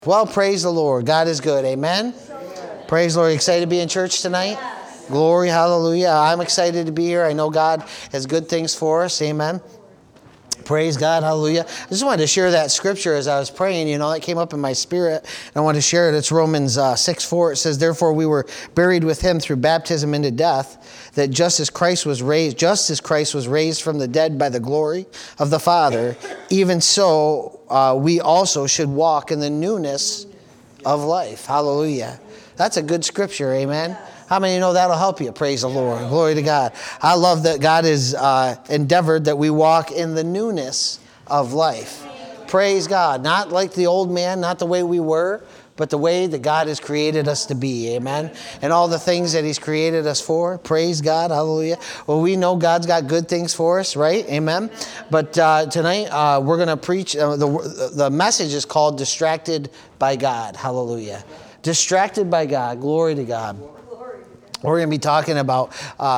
Well, praise the Lord. God is good. Amen. Praise the Lord. Excited to be in church tonight? Glory, hallelujah. I'm excited to be here. I know God has good things for us. Amen. Praise God, hallelujah. I just wanted to share that scripture as I was praying. That came up in my spirit. And I want to share it. It's Romans 6:4. It says, "Therefore we were buried with him through baptism into death, that just as Christ was raised from the dead by the glory of the Father, even so we also should walk in the newness of life." Hallelujah. That's a good scripture, amen. How many know that'll help you? Praise the Lord. Glory to God. I love that God has endeavored that we walk in the newness of life. Praise God. Not like the old man, not the way we were, but the way that God has created us to be. Amen. And all the things that he's created us for. Praise God. Hallelujah. Well, we know God's got good things for us, right? Amen. But tonight we're going to preach. The message is called Distracted by God. Hallelujah. Distracted by God. Glory to God. We're going to be talking about.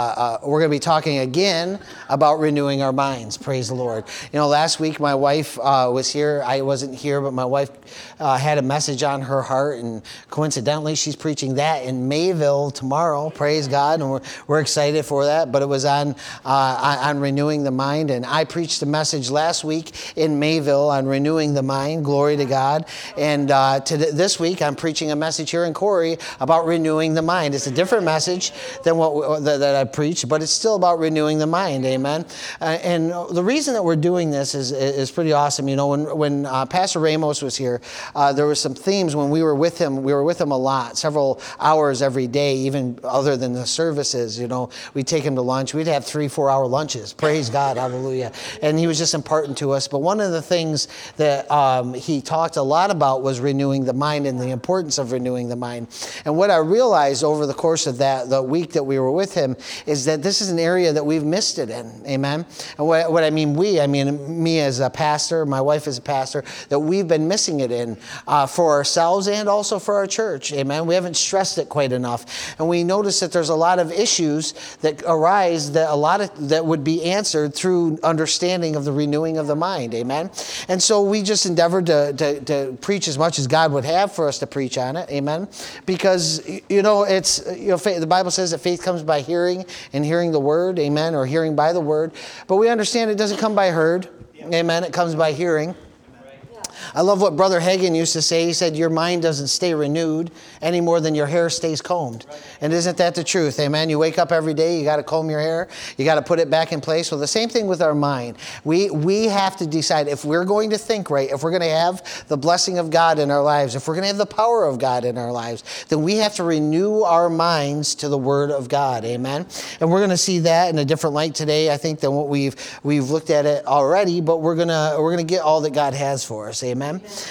Again about renewing our minds. Praise the Lord. Last week my wife was here. I wasn't here, but my wife had a message on her heart, and coincidentally, she's preaching that in Mayville tomorrow. Praise God, and we're excited for that. But it was on renewing the mind, and I preached a message last week in Mayville on renewing the mind. Glory to God. And this week I'm preaching a message here in Corey about renewing the mind. It's a different message than that I preach, but it's still about renewing the mind. Amen. And the reason that we're doing this is pretty awesome. When Pastor Ramos was here, there were some themes when we were with him. We were with him a lot, several hours every day, even other than the services. We'd take him to lunch. We'd have 3-4 hour lunches. Praise God. Hallelujah. And he was just imparting to us. But one of the things that he talked a lot about was renewing the mind and the importance of renewing the mind. And what I realized over the course of the week that we were with him is that this is an area that we've missed it in. Amen. And what I mean me as a pastor, my wife as a pastor, that we've been missing it in for ourselves and also for our church. Amen. We haven't stressed it quite enough. And we notice that there's a lot of issues that arise that would be answered through understanding of the renewing of the mind. Amen. And so we just endeavored to preach as much as God would have for us to preach on it. Amen. Because, it's, the Bible says that faith comes by hearing, and hearing the word, amen, or hearing by the word. But we understand it doesn't come by heard, amen, it comes by hearing. I love what Brother Hagin used to say. He said, your mind doesn't stay renewed any more than your hair stays combed. And isn't that the truth? Amen. You wake up every day, you got to comb your hair, you got to put it back in place. Well, the same thing with our mind. We have to decide if we're going to think right, if we're going to have the blessing of God in our lives, if we're going to have the power of God in our lives, then we have to renew our minds to the Word of God. Amen. And we're going to see that in a different light today, I think, than what we've looked at it already. But we're gonna get all that God has for us. Amen.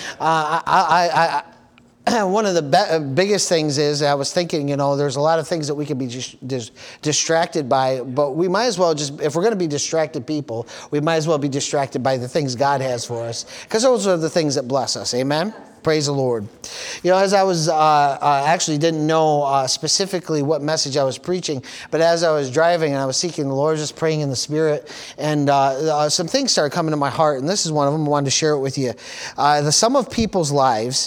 One of the biggest things is, I was thinking, there's a lot of things that we can be distracted by, but we might as well if we're going to be distracted people, we might as well be distracted by the things God has for us, because those are the things that bless us. Amen. Praise the Lord. As I was, actually didn't know specifically what message I was preaching, but as I was driving and I was seeking the Lord, just praying in the Spirit, and some things started coming to my heart, and this is one of them. I wanted to share it with you. The sum of people's lives,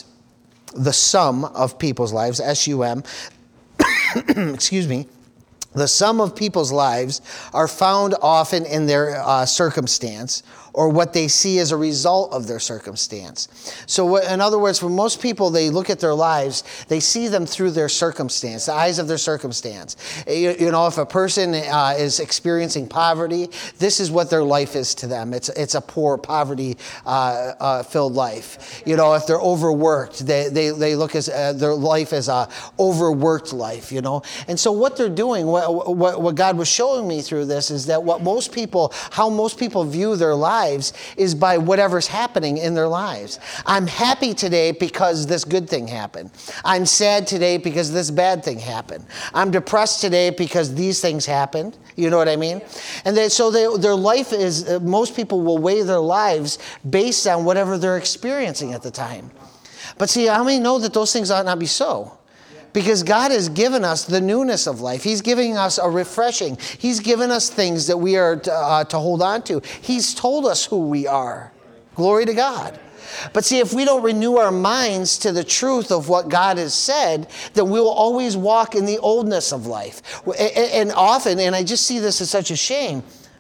S-U-M, excuse me, the sum of people's lives are found often in their circumstance, or what they see as a result of their circumstance. So in other words, for most people, they look at their lives, they see them through their circumstance, the eyes of their circumstance. If a person is experiencing poverty, this is what their life is to them. It's a poor, poverty-filled life. If they're overworked, they look at their life as a overworked life, And so what they're doing, what God was showing me through this is that how most people view their lives is by whatever's happening in their lives. I'm happy today because this good thing happened. I'm sad today because this bad thing happened. I'm depressed today because these things happened. You know what I mean? And their life is, most people will weigh their lives based on whatever they're experiencing at the time. But see, how many know that those things ought not be so? Because God has given us the newness of life. He's giving us a refreshing. He's given us things that we are to hold on to. He's told us who we are. Glory to God. But see, if we don't renew our minds to the truth of what God has said, then we'll always walk in the oldness of life. And often, and I just see this as such a shame,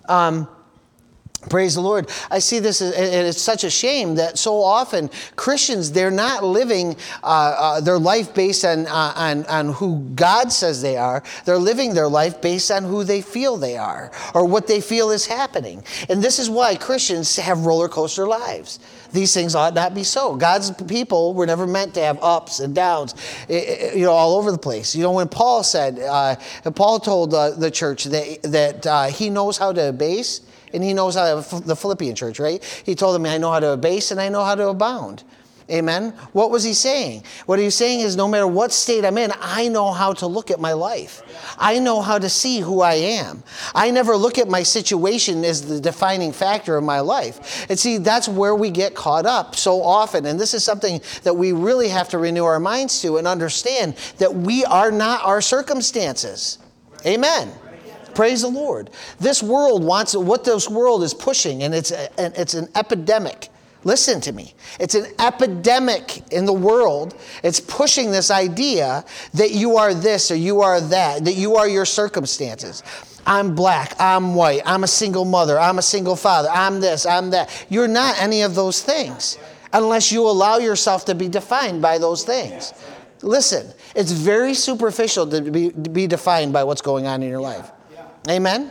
praise the Lord. I see this, and it's such a shame that so often Christians, they're not living their life based on who God says they are. They're living their life based on who they feel they are or what they feel is happening. And this is why Christians have roller coaster lives. These things ought not be so. God's people were never meant to have ups and downs, all over the place. When Paul said, Paul told the church that he knows how to abase, and he knows how the Philippian church, right? He told them, I know how to abase and I know how to abound. Amen? What was he saying? What he was saying is no matter what state I'm in, I know how to look at my life. I know how to see who I am. I never look at my situation as the defining factor of my life. And see, that's where we get caught up so often. And this is something that we really have to renew our minds to and understand that we are not our circumstances. Amen. Praise the Lord. This world wants what this world is pushing, and it's an epidemic. Listen to me. It's an epidemic in the world. It's pushing this idea that you are this or you are that you are your circumstances. I'm black, I'm white, I'm a single mother, I'm a single father, I'm this, I'm that. You're not any of those things unless you allow yourself to be defined by those things. Listen, it's very superficial to be defined by what's going on in your life. Amen?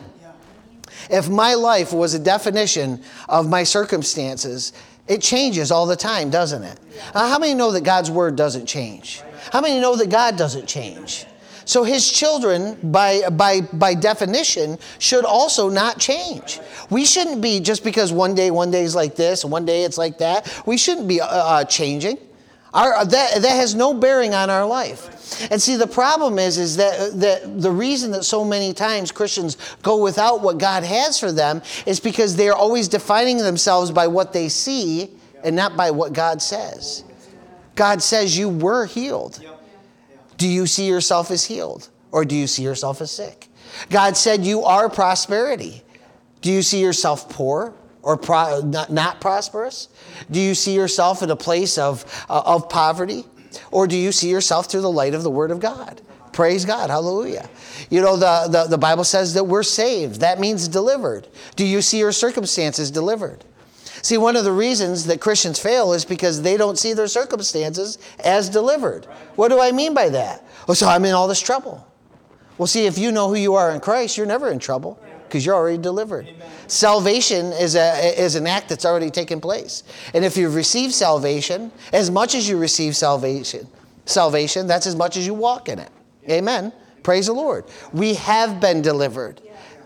If my life was a definition of my circumstances, it changes all the time, doesn't it? How many know that God's word doesn't change? How many know that God doesn't change? So his children, by definition, should also not change. We shouldn't be, just because one day is like this, and one day it's like that, we shouldn't be changing. That has no bearing on our life. And see, the problem is that the reason that so many times Christians go without what God has for them is because they are always defining themselves by what they see and not by what God says. God says you were healed. Do you see yourself as healed? Or do you see yourself as sick? God said you are prosperity. Do you see yourself poor? Or not prosperous? Do you see yourself in a place of poverty? Or do you see yourself through the light of the Word of God? Praise God. Hallelujah. The Bible says that we're saved. That means delivered. Do you see your circumstances delivered? See, one of the reasons that Christians fail is because they don't see their circumstances as delivered. What do I mean by that? Oh, so I'm in all this trouble. Well, see, if you know who you are in Christ, you're never in trouble because you're already delivered. Amen. Salvation is an act that's already taken place. And if you've received salvation, as much as you receive salvation, that's as much as you walk in it. Amen. Praise the Lord. We have been delivered.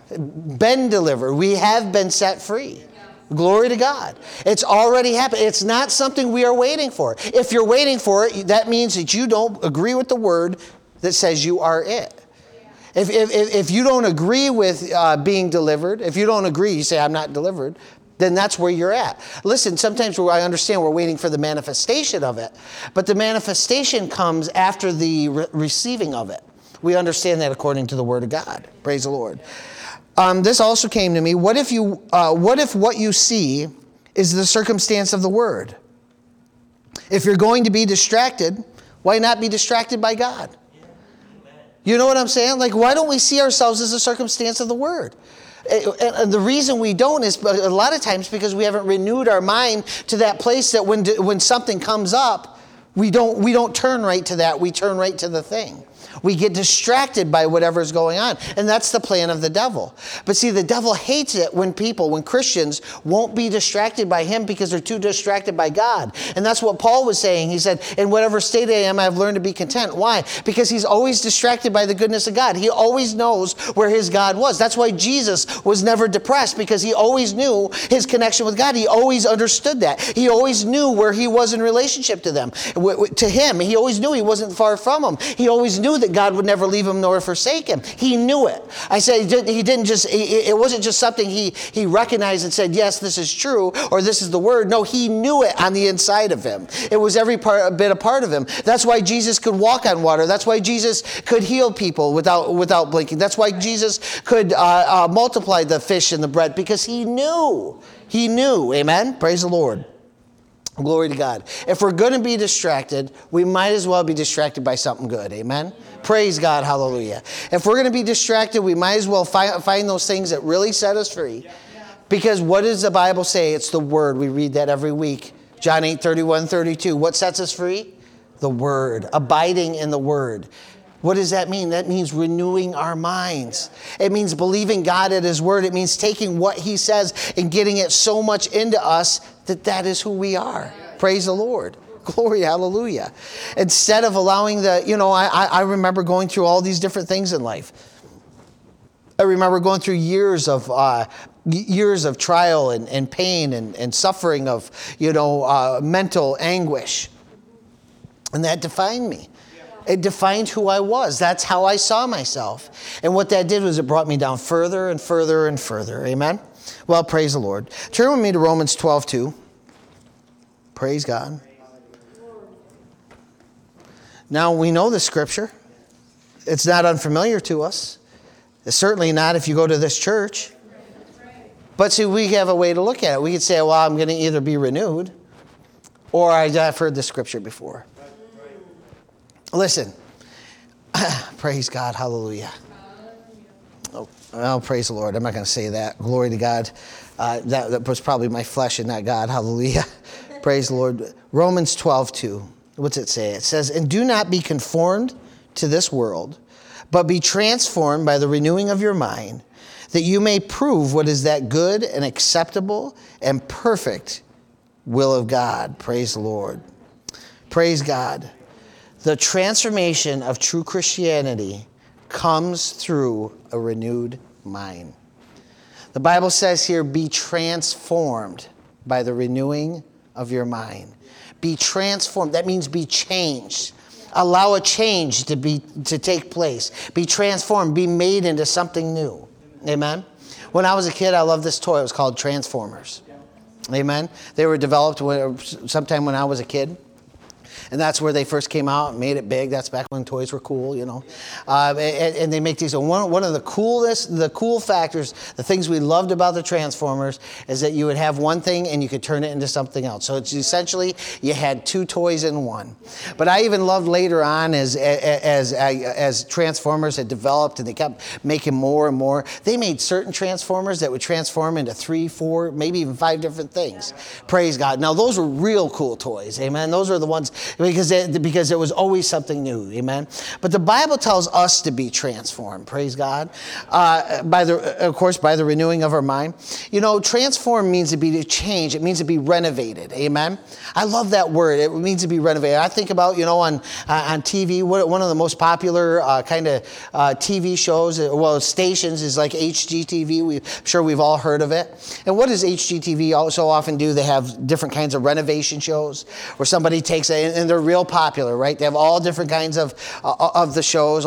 We have been set free. Glory to God. It's already happened. It's not something we are waiting for. If you're waiting for it, that means that you don't agree with the word that says you are it. If you don't agree with being delivered, if you don't agree, you say, I'm not delivered, then that's where you're at. Listen, sometimes I understand we're waiting for the manifestation of it, but the manifestation comes after the receiving of it. We understand that according to the Word of God. Praise the Lord. This also came to me. What if what you see is the circumstance of the Word? If you're going to be distracted, why not be distracted by God? You know what I'm saying? Like, why don't we see ourselves as a circumstance of the Word? And the reason we don't is a lot of times because we haven't renewed our mind to that place that when something comes up, we don't turn right to that. We turn right to the thing. We get distracted by whatever's going on. And that's the plan of the devil. But see, the devil hates it when Christians won't be distracted by him because they're too distracted by God. And that's what Paul was saying. He said, in whatever state I am, I've learned to be content. Why? Because he's always distracted by the goodness of God. He always knows where his God was. That's why Jesus was never depressed, because he always knew his connection with God. He always understood that. He always knew where he was in relationship to them. To him, he always knew he wasn't far from him. He always knew that God would never leave him nor forsake him. He knew it. I say he didn't just, it wasn't just something he recognized and said, yes, this is true, or this is the word. No, he knew it on the inside of him. It was every bit a part of him. That's why Jesus could walk on water. That's why Jesus could heal people without blinking. That's why Jesus could multiply the fish and the bread, because he knew. He knew. Amen? Praise the Lord. Glory to God. If we're going to be distracted, we might as well be distracted by something good. Amen? Praise God. Hallelujah. If we're going to be distracted, we might as well find those things that really set us free. Because what does the Bible say? It's the Word. We read that every week. John 8:31-32. What sets us free? The Word. Abiding in the Word. What does that mean? That means renewing our minds. It means believing God at His Word. It means taking what He says and getting it so much into us that is who we are. Praise the Lord. Glory, hallelujah. Instead of allowing I remember going through all these different things in life. I remember going through years of trial and pain and suffering of, mental anguish. And that defined me. It defined who I was. That's how I saw myself. And what that did was it brought me down further and further and further. Amen? Well, praise the Lord. Turn with me to Romans 12:2. Praise God. Now, we know the scripture. It's not unfamiliar to us. It's certainly not if you go to this church. But see, we have a way to look at it. We could say, well, I'm going to either be renewed or I've heard the scripture before. Listen. Praise God. Hallelujah. Oh, well, praise the Lord. I'm not going to say that. Glory to God. That was probably my flesh and not God. Hallelujah. Praise the Lord. Romans 12:2. What's it say? It says, and do not be conformed to this world, but be transformed by the renewing of your mind, that you may prove what is that good and acceptable and perfect will of God. Praise the Lord. Praise God. The transformation of true Christianity comes through a renewed mind. The Bible says here, be transformed by the renewing of your mind. Be transformed. That means be changed. Allow a change to take place. Be transformed. Be made into something new. Amen? When I was a kid, I loved this toy. It was called Transformers. Amen? They were developed sometime when I was a kid. And that's where they first came out and made it big. That's back when toys were cool, And they make these. One of the cool factors, the things we loved about the Transformers is that you would have one thing and you could turn it into something else. So it's essentially you had two toys in one. But I even loved later on as Transformers had developed and they kept making more and more. They made certain Transformers that would transform into 3, 4, maybe even 5 different things. Praise God. Now those were real cool toys. Amen. Those are the ones. Because there was always something new, amen. But the Bible tells us to be transformed. Praise God. By the renewing of our mind. Transform means to change. It means to be renovated, amen. I love that word. It means to be renovated. I think about on TV. One of the most popular kind of TV shows, stations is like HGTV. I'm sure we've all heard of it. And what does HGTV so often do? They have different kinds of renovation shows where somebody takes and they're real popular, right? They have all different kinds of the shows.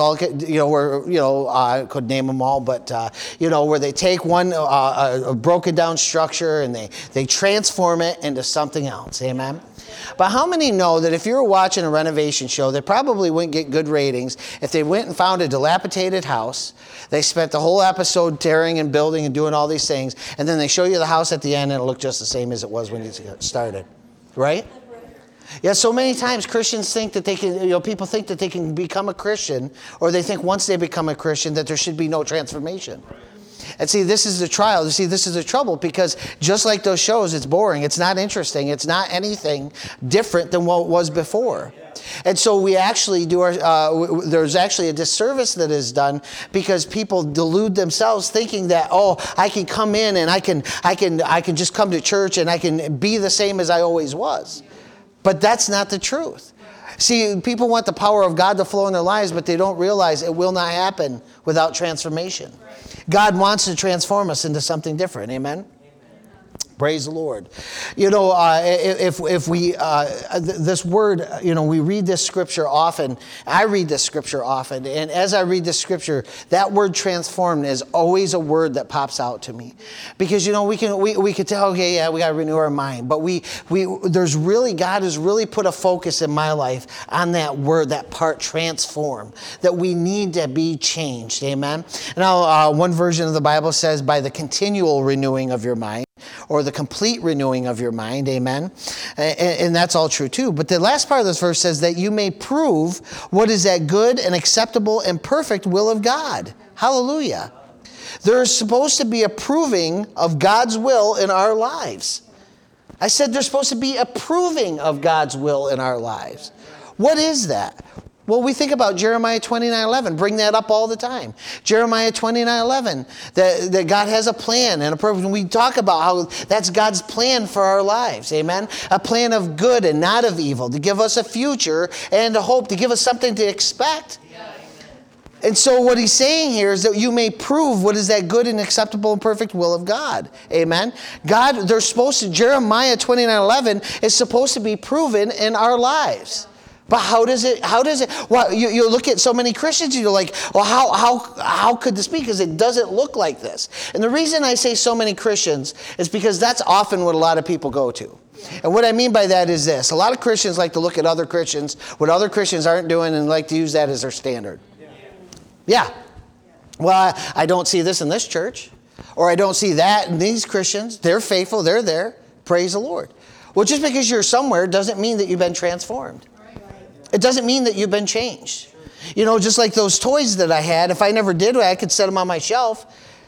I could name them all, but where they take one a broken down structure and they transform it into something else. Amen. But how many know that if you were watching a renovation show, they probably wouldn't get good ratings if they went and found a dilapidated house, they spent the whole episode tearing and building and doing all these things, and then they show you the house at the end and it looked just the same as it was when you started, right? Yeah, so many times Christians think that they can, people think that they can become a Christian, or they think once they become a Christian that there should be no transformation. And see, this is the trial. You see, this is the trouble, because just like those shows, it's boring. It's not interesting. It's not anything different than what it was before. And so we actually there's actually a disservice that is done because people delude themselves thinking that, I can come in and I can just come to church and I can be the same as I always was. But that's not the truth. See, people want the power of God to flow in their lives, but they don't realize it will not happen without transformation. God wants to transform us into something different. Amen? Praise the Lord. If we, this word, we read this scripture often. I read this scripture often. And as I read this scripture, that word transformed is always a word that pops out to me. Because, we could tell, okay, yeah, we got to renew our mind. But God has really put a focus in my life on that word, that part transform, that we need to be changed. Amen. Now, one version of the Bible says by the continual renewing of your mind. or the complete renewing of your mind. Amen. And that's all true too. But the last part of this verse says that you may prove what is that good and acceptable and perfect will of God. Hallelujah. There's supposed to be a proving of God's will in our lives. I said there's supposed to be a proving of God's will in our lives. What is that? Well, we think about Jeremiah 29:11. Bring that up all the time. Jeremiah 29:11. That God has a plan and a purpose. We talk about how that's God's plan for our lives. Amen? A plan of good and not of evil. To give us a future and a hope. To give us something to expect. And so what he's saying here is that you may prove what is that good and acceptable and perfect will of God. Amen? God, they're supposed to, Jeremiah 29:11 is supposed to be proven in our lives. But how does it, well, you look at so many Christians and you're like, well, how could this be? Because it doesn't look like this. And the reason I say so many Christians is because that's often what a lot of people go to. And what I mean by that is this. A lot of Christians like to look at other Christians, what other Christians aren't doing, and like to use that as their standard. Yeah. Well, I don't see this in this church. Or I don't see that in these Christians. They're faithful. They're there. Praise the Lord. Well, just because you're somewhere doesn't mean that you've been transformed. It doesn't mean that you've been changed. You know, just like those toys that I had, if I never did, I could set them on my shelf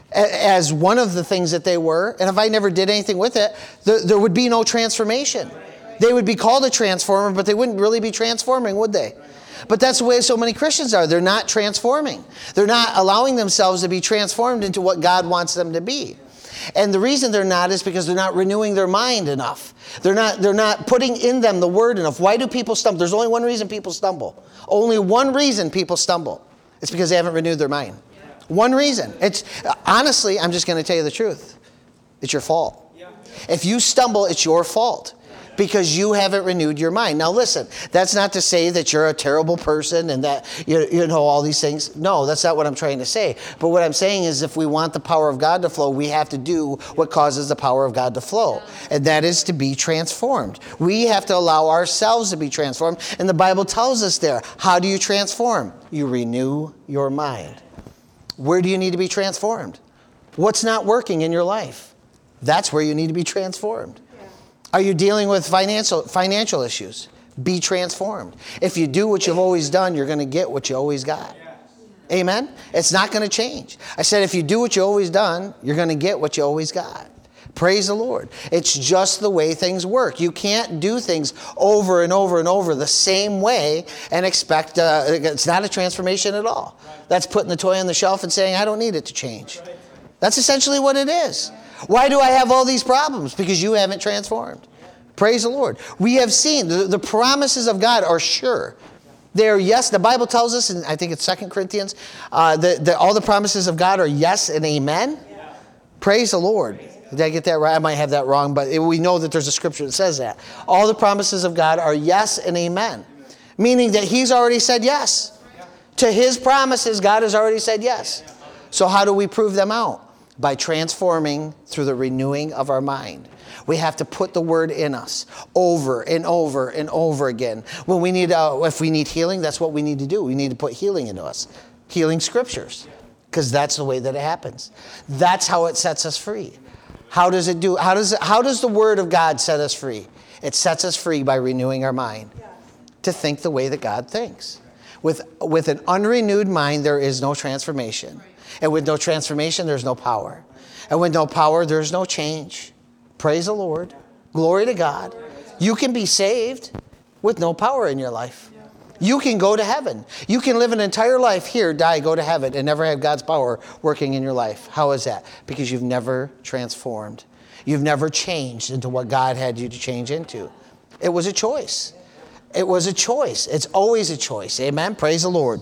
as one of the things that they were. And if I never did anything with it, there would be no transformation. They would be called a transformer, but they wouldn't really be transforming, would they? But that's the way so many Christians are. They're not transforming. They're not allowing themselves to be transformed into what God wants them to be. And the reason they're not is because they're not renewing their mind enough. They're not putting in them the word enough. Why do people stumble? There's only one reason people stumble. Only one reason people stumble. It's because they haven't renewed their mind. One reason. It's honestly, I'm just going to tell you the truth. It's your fault. If you stumble, it's your fault. Because you haven't renewed your mind. Now listen, that's not to say that you're a terrible person and that you know all these things. No, that's not what I'm trying to say. But what I'm saying is if we want the power of God to flow, we have to do what causes the power of God to flow. And that is to be transformed. We have to allow ourselves to be transformed. And the Bible tells us there, how do you transform? You renew your mind. Where do you need to be transformed? What's not working in your life? That's where you need to be transformed. Are you dealing with financial issues? Be transformed. If you do what you've always done, you're going to get what you always got. Amen? It's not going to change. I said if you do what you always done, you're going to get what you always got. Praise the Lord. It's just the way things work. You can't do things over and over and over the same way and expect, it's not a transformation at all. That's putting the toy on the shelf and saying, I don't need it to change. That's essentially what it is. Why do I have all these problems? Because you haven't transformed. Praise the Lord. We have seen the promises of God are sure. They're yes. The Bible tells us, and I think it's 2 Corinthians, that all the promises of God are yes and amen. Praise the Lord. Did I get that right? I might have that wrong, but we know that there's a scripture that says that. All the promises of God are yes and amen. Meaning that he's already said yes. To his promises, God has already said yes. So how do we prove them out? By transforming through the renewing of our mind. We have to put the word in us over and over and over again. When we need, if we need healing, that's what we need to do. We need to put healing into us. Healing scriptures. Because that's the way that it happens. That's how it sets us free. How does it do? How does the word of God set us free? It sets us free by renewing our mind. To think the way that God thinks. With an unrenewed mind, there is no transformation. And with no transformation, there's no power. And with no power, there's no change. Praise the Lord. Glory to God. You can be saved with no power in your life. You can go to heaven. You can live an entire life here, die, go to heaven, and never have God's power working in your life. How is that? Because you've never transformed. You've never changed into what God had you to change into. It was a choice. It was a choice. It's always a choice. Amen? Praise the Lord.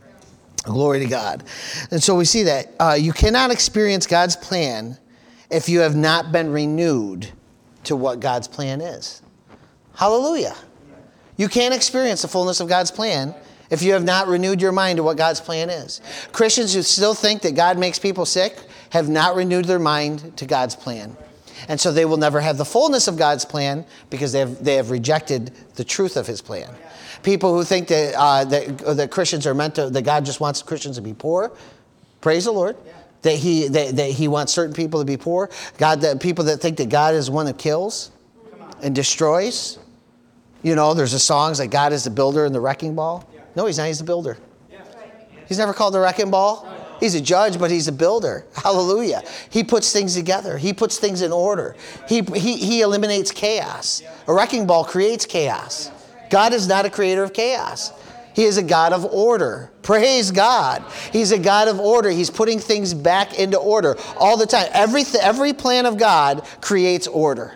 Glory to God. And so we see that you cannot experience God's plan if you have not been renewed to what God's plan is. Hallelujah. You can't experience the fullness of God's plan if you have not renewed your mind to what God's plan is. Christians who still think that God makes people sick have not renewed their mind to God's plan. And so they will never have the fullness of God's plan because they have rejected the truth of his plan. People who think that Christians are meant to, that God just wants Christians to be poor, praise the Lord. that he wants certain people to be poor. That people that think that God is one that kills and destroys. You know, there's a songs like God is the builder and the wrecking ball. No, he's not. He's the builder. He's never called the wrecking ball. He's a judge, but he's a builder. Hallelujah. He puts things together. He puts things in order. He eliminates chaos. A wrecking ball creates chaos. God is not a creator of chaos. He is a God of order. Praise God. He's a God of order. He's putting things back into order all the time. Every plan of God creates order.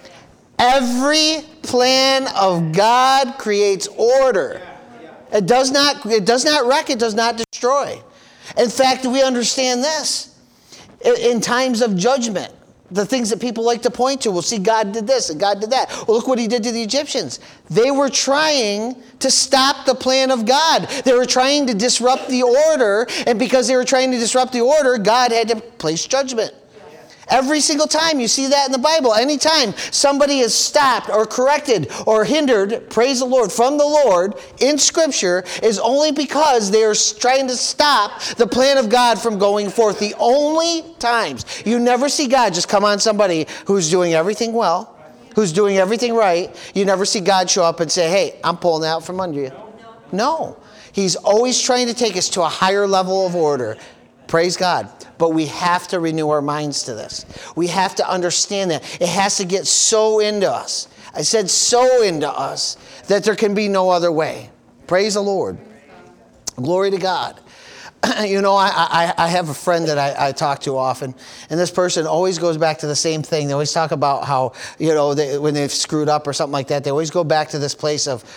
Every plan of God creates order. It does not wreck, it does not destroy. In fact, we understand this. In times of judgment, the things that people like to point to, well, see, God did this and God did that. Well, look what he did to the Egyptians. They were trying to stop the plan of God. They were trying to disrupt the order, and because they were trying to disrupt the order, God had to place judgment. Every single time you see that in the Bible. Anytime somebody is stopped or corrected or hindered, praise the Lord, from the Lord in Scripture is only because they are trying to stop the plan of God from going forth. The only times you never see God just come on somebody who's doing everything well, who's doing everything right. You never see God show up and say, hey, I'm pulling that out from under you. No. He's always trying to take us to a higher level of order. Praise God. But we have to renew our minds to this. We have to understand that. It has to get so into us. I said so into us that there can be no other way. Praise the Lord. Glory to God. You know, I have a friend that I talk to often, and this person always goes back to the same thing. They always talk about how, you know, when they've screwed up or something like that, they always go back to this place of,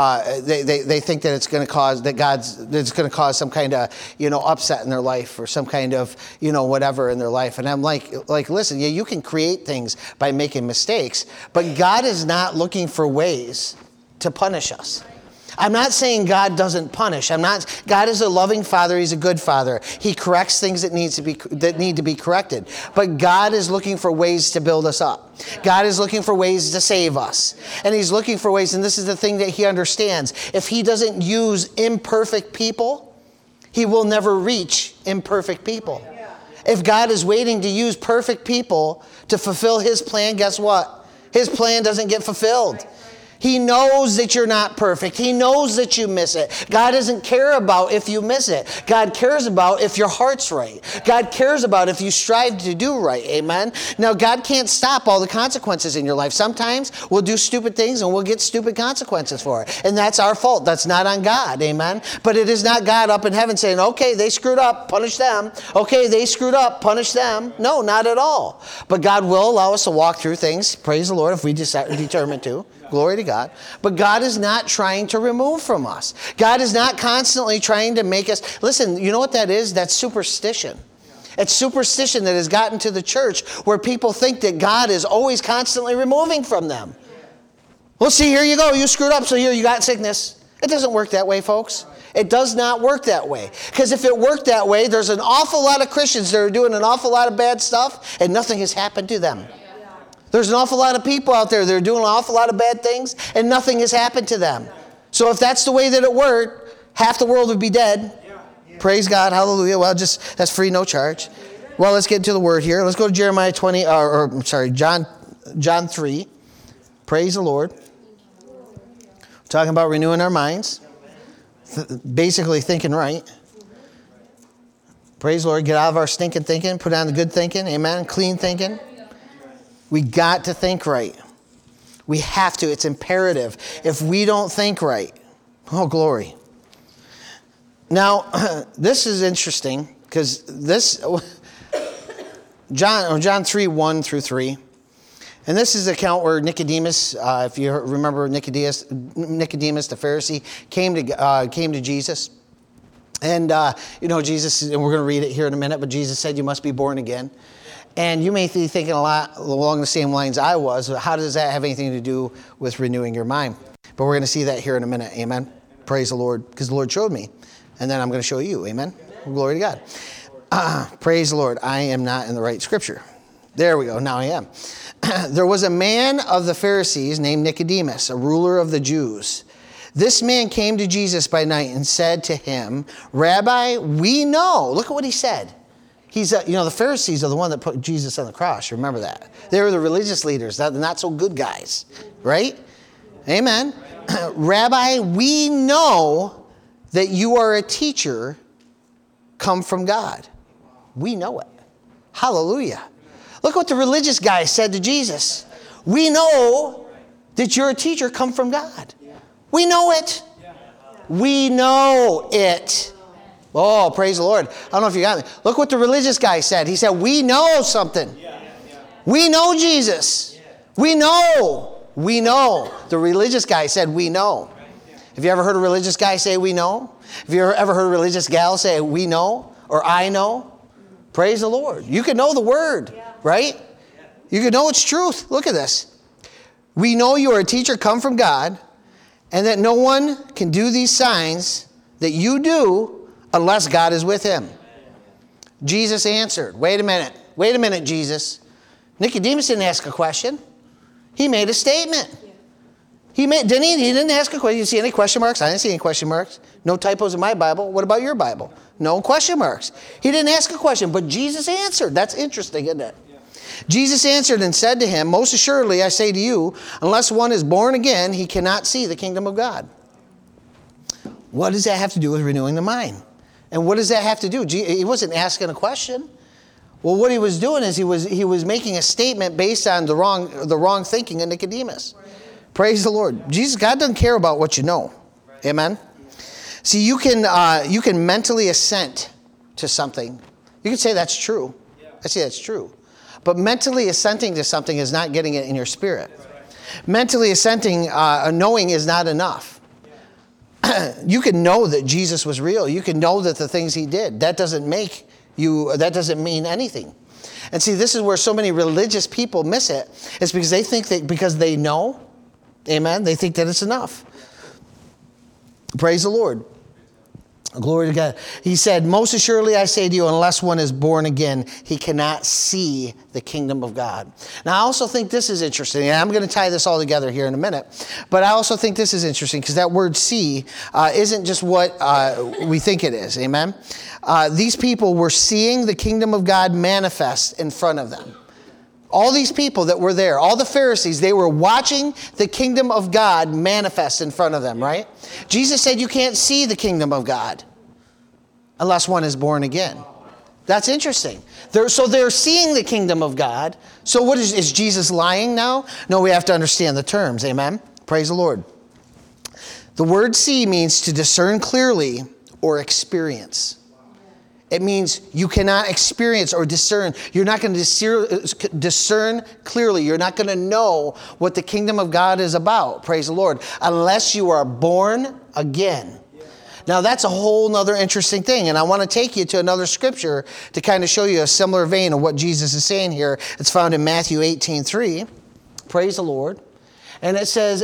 they think that it's going to cause some kind of, you know, upset in their life or some kind of, you know, whatever in their life. And I'm like, listen, yeah, you can create things by making mistakes, but God is not looking for ways to punish us. I'm not saying God doesn't punish. God is a loving Father. He's a good Father. He corrects things that need to be corrected. But God is looking for ways to build us up. God is looking for ways to save us. And he's looking for ways, and this is the thing that he understands. If he doesn't use imperfect people, he will never reach imperfect people. If God is waiting to use perfect people to fulfill his plan, guess what? His plan doesn't get fulfilled. He knows that you're not perfect. He knows that you miss it. God doesn't care about if you miss it. God cares about if your heart's right. God cares about if you strive to do right. Amen? Now, God can't stop all the consequences in your life. Sometimes we'll do stupid things and we'll get stupid consequences for it. And that's our fault. That's not on God. Amen? But it is not God up in heaven saying, okay, they screwed up, punish them. Okay, they screwed up, punish them. No, not at all. But God will allow us to walk through things, praise the Lord, if we determine to. Glory to God. But God is not trying to remove from us. God is not constantly trying to make us... Listen, you know what that is? That's superstition. It's superstition that has gotten to the church where people think that God is always constantly removing from them. Well, see, here you go. You screwed up, so here you got sickness. It doesn't work that way, folks. It does not work that way. Because if it worked that way, there's an awful lot of Christians that are doing an awful lot of bad stuff, and nothing has happened to them. There's an awful lot of people out there that are doing an awful lot of bad things, and nothing has happened to them. So if that's the way that it worked, half the world would be dead. Praise God, hallelujah. Well, that's free, no charge. Well, let's get to the word here. Let's go to Jeremiah 20, John 3. Praise the Lord. We're talking about renewing our minds. Basically thinking right. Praise the Lord. Get out of our stinking thinking. Put on the good thinking. Amen. Clean thinking. We got to think right. We have to. It's imperative. If we don't think right, oh, glory. Now, this is interesting because this, John 3, 1 through 3. And this is the account where Nicodemus, if you remember Nicodemus the Pharisee, came to Jesus. And, Jesus, and we're going to read it here in a minute, but Jesus said, you must be born again. And you may be thinking a lot along the same lines I was. How does that have anything to do with renewing your mind? But we're going to see that here in a minute. Amen. Praise the Lord. Because the Lord showed me. And then I'm going to show you. Amen. Glory to God. Praise the Lord. I am not in the right scripture. There we go. Now I am. There was a man of the Pharisees named Nicodemus, a ruler of the Jews. This man came to Jesus by night and said to him, Rabbi, we know. Look at what he said. The Pharisees are the one that put Jesus on the cross. Remember that. They were the religious leaders, the not so good guys, right? Amen. Rabbi, we know that you are a teacher come from God. We know it. Hallelujah. Look what the religious guy said to Jesus. We know that you're a teacher come from God. We know it. We know it. Oh, praise the Lord. I don't know if you got me. Look what the religious guy said. He said, we know something. We know Jesus. We know. We know. The religious guy said, we know. Have you ever heard a religious guy say, we know? Have you ever heard a religious gal say, we know? Or I know? Praise the Lord. You can know the word, right? You can know it's truth. Look at this. We know you are a teacher come from God, and that no one can do these signs that you do unless God is with him. Jesus answered. Wait a minute, Jesus. Nicodemus didn't ask a question. He made a statement. He didn't ask a question. You see any question marks? I didn't see any question marks. No typos in my Bible. What about your Bible? No question marks. He didn't ask a question, but Jesus answered. That's interesting, isn't it? Yeah. Jesus answered and said to him, most assuredly I say to you, unless one is born again, he cannot see the kingdom of God. What does that have to do with renewing the mind? And what does that have to do? He wasn't asking a question. Well, what he was doing is he was making a statement based on the wrong thinking of Nicodemus. Right. Praise the Lord. God doesn't care about what you know. Right. Amen. See, you can mentally assent to something. You can say that's true. Yeah. I say that's true. But mentally assenting to something is not getting it in your spirit. Right. Mentally assenting, knowing is not enough. Yeah. You can know that Jesus was real. You can know that the things he did. That doesn't mean anything. And see, this is where so many religious people miss it. It's because they think that because they know, amen, they think that it's enough. Praise the Lord. Glory to God. He said, most assuredly I say to you, unless one is born again, he cannot see the kingdom of God. Now, I also think this is interesting, and I'm going to tie this all together here in a minute, but I also think this is interesting because that word see isn't just what we think it is, amen? These people were seeing the kingdom of God manifest in front of them. All these people that were there, all the Pharisees, they were watching the kingdom of God manifest in front of them, right? Jesus said you can't see the kingdom of God unless one is born again. That's interesting. So they're seeing the kingdom of God. So what is Jesus lying now? No, we have to understand the terms, amen? Praise the Lord. The word see means to discern clearly or experience. It means you cannot experience or discern. You're not going to discern clearly. You're not going to know what the kingdom of God is about, praise the Lord, unless you are born again. Now, that's a whole nother interesting thing, and I want to take you to another scripture to kind of show you a similar vein of what Jesus is saying here. It's found in Matthew 18:3. Praise the Lord. And it says,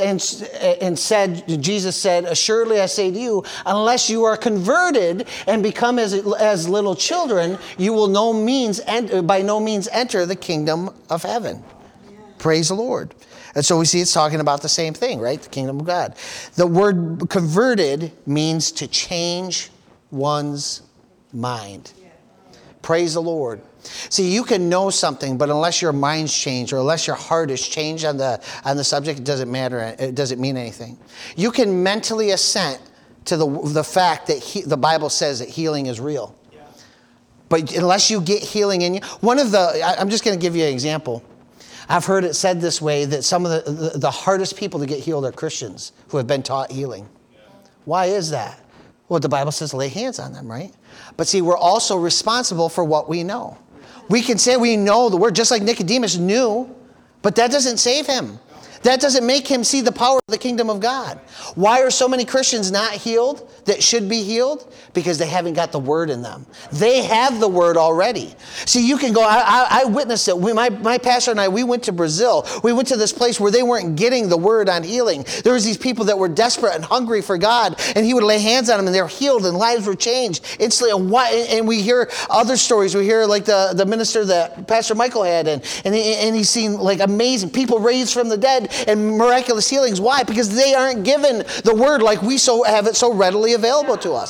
Jesus said, assuredly I say to you, unless you are converted and become as little children, you will by no means enter the kingdom of heaven. Yeah. Praise the Lord. And so we see it's talking about the same thing, right? The kingdom of God. The word converted means to change one's mind. Yeah. Praise the Lord. See, you can know something, but unless your mind's changed or unless your heart is changed on the subject, it doesn't matter. It doesn't mean anything. You can mentally assent to the fact that the Bible says that healing is real. Yeah. But unless you get healing in you, I'm just going to give you an example. I've heard it said this way that some of the hardest people to get healed are Christians who have been taught healing. Yeah. Why is that? Well, the Bible says lay hands on them, right? But see, we're also responsible for what we know. We can say we know the word, just like Nicodemus knew, but that doesn't save him. That doesn't make him see the power of the kingdom of God. Why are so many Christians not healed that should be healed? Because they haven't got the word in them. They have the word already. See, you can go, I witnessed it. My pastor and I, we went to Brazil. We went to this place where they weren't getting the word on healing. There was these people that were desperate and hungry for God, and he would lay hands on them, and they were healed, and lives were changed instantly. And we hear other stories. We hear like the minister that Pastor Michael had, and he's seen like amazing people raised from the dead and miraculous healings. Why? Because they aren't given the word like we have it so readily available to us.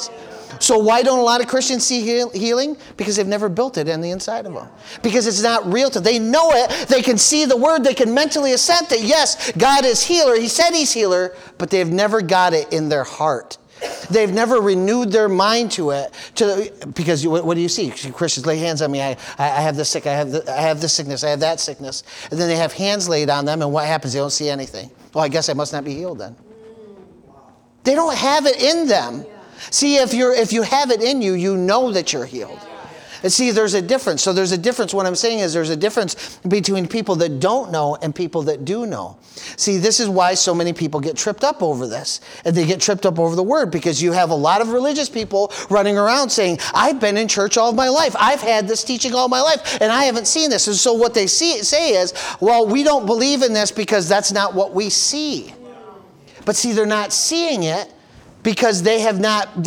So why don't a lot of Christians see healing? Because they've never built it in the inside of them. Because it's not real to them. They know it. They can see the word. They can mentally assent that, yes, God is healer. He said he's healer. But they've never got it in their heart. They've never renewed their mind to it. Because what do you see? Christians lay hands on me. I have this sick. I have this sickness. I have that sickness. And then they have hands laid on them. And what happens? They don't see anything. Well, I guess I must not be healed then. They don't have it in them. See, if you have it in you, you know that you're healed. And see, there's a difference. So there's a difference. What I'm saying is there's a difference between people that don't know and people that do know. See, this is why so many people get tripped up over this. And they get tripped up over the word because you have a lot of religious people running around saying, I've been in church all of my life. I've had this teaching all my life, and I haven't seen this. And so what they say is, well, we don't believe in this because that's not what we see. But see, they're not seeing it because they haven't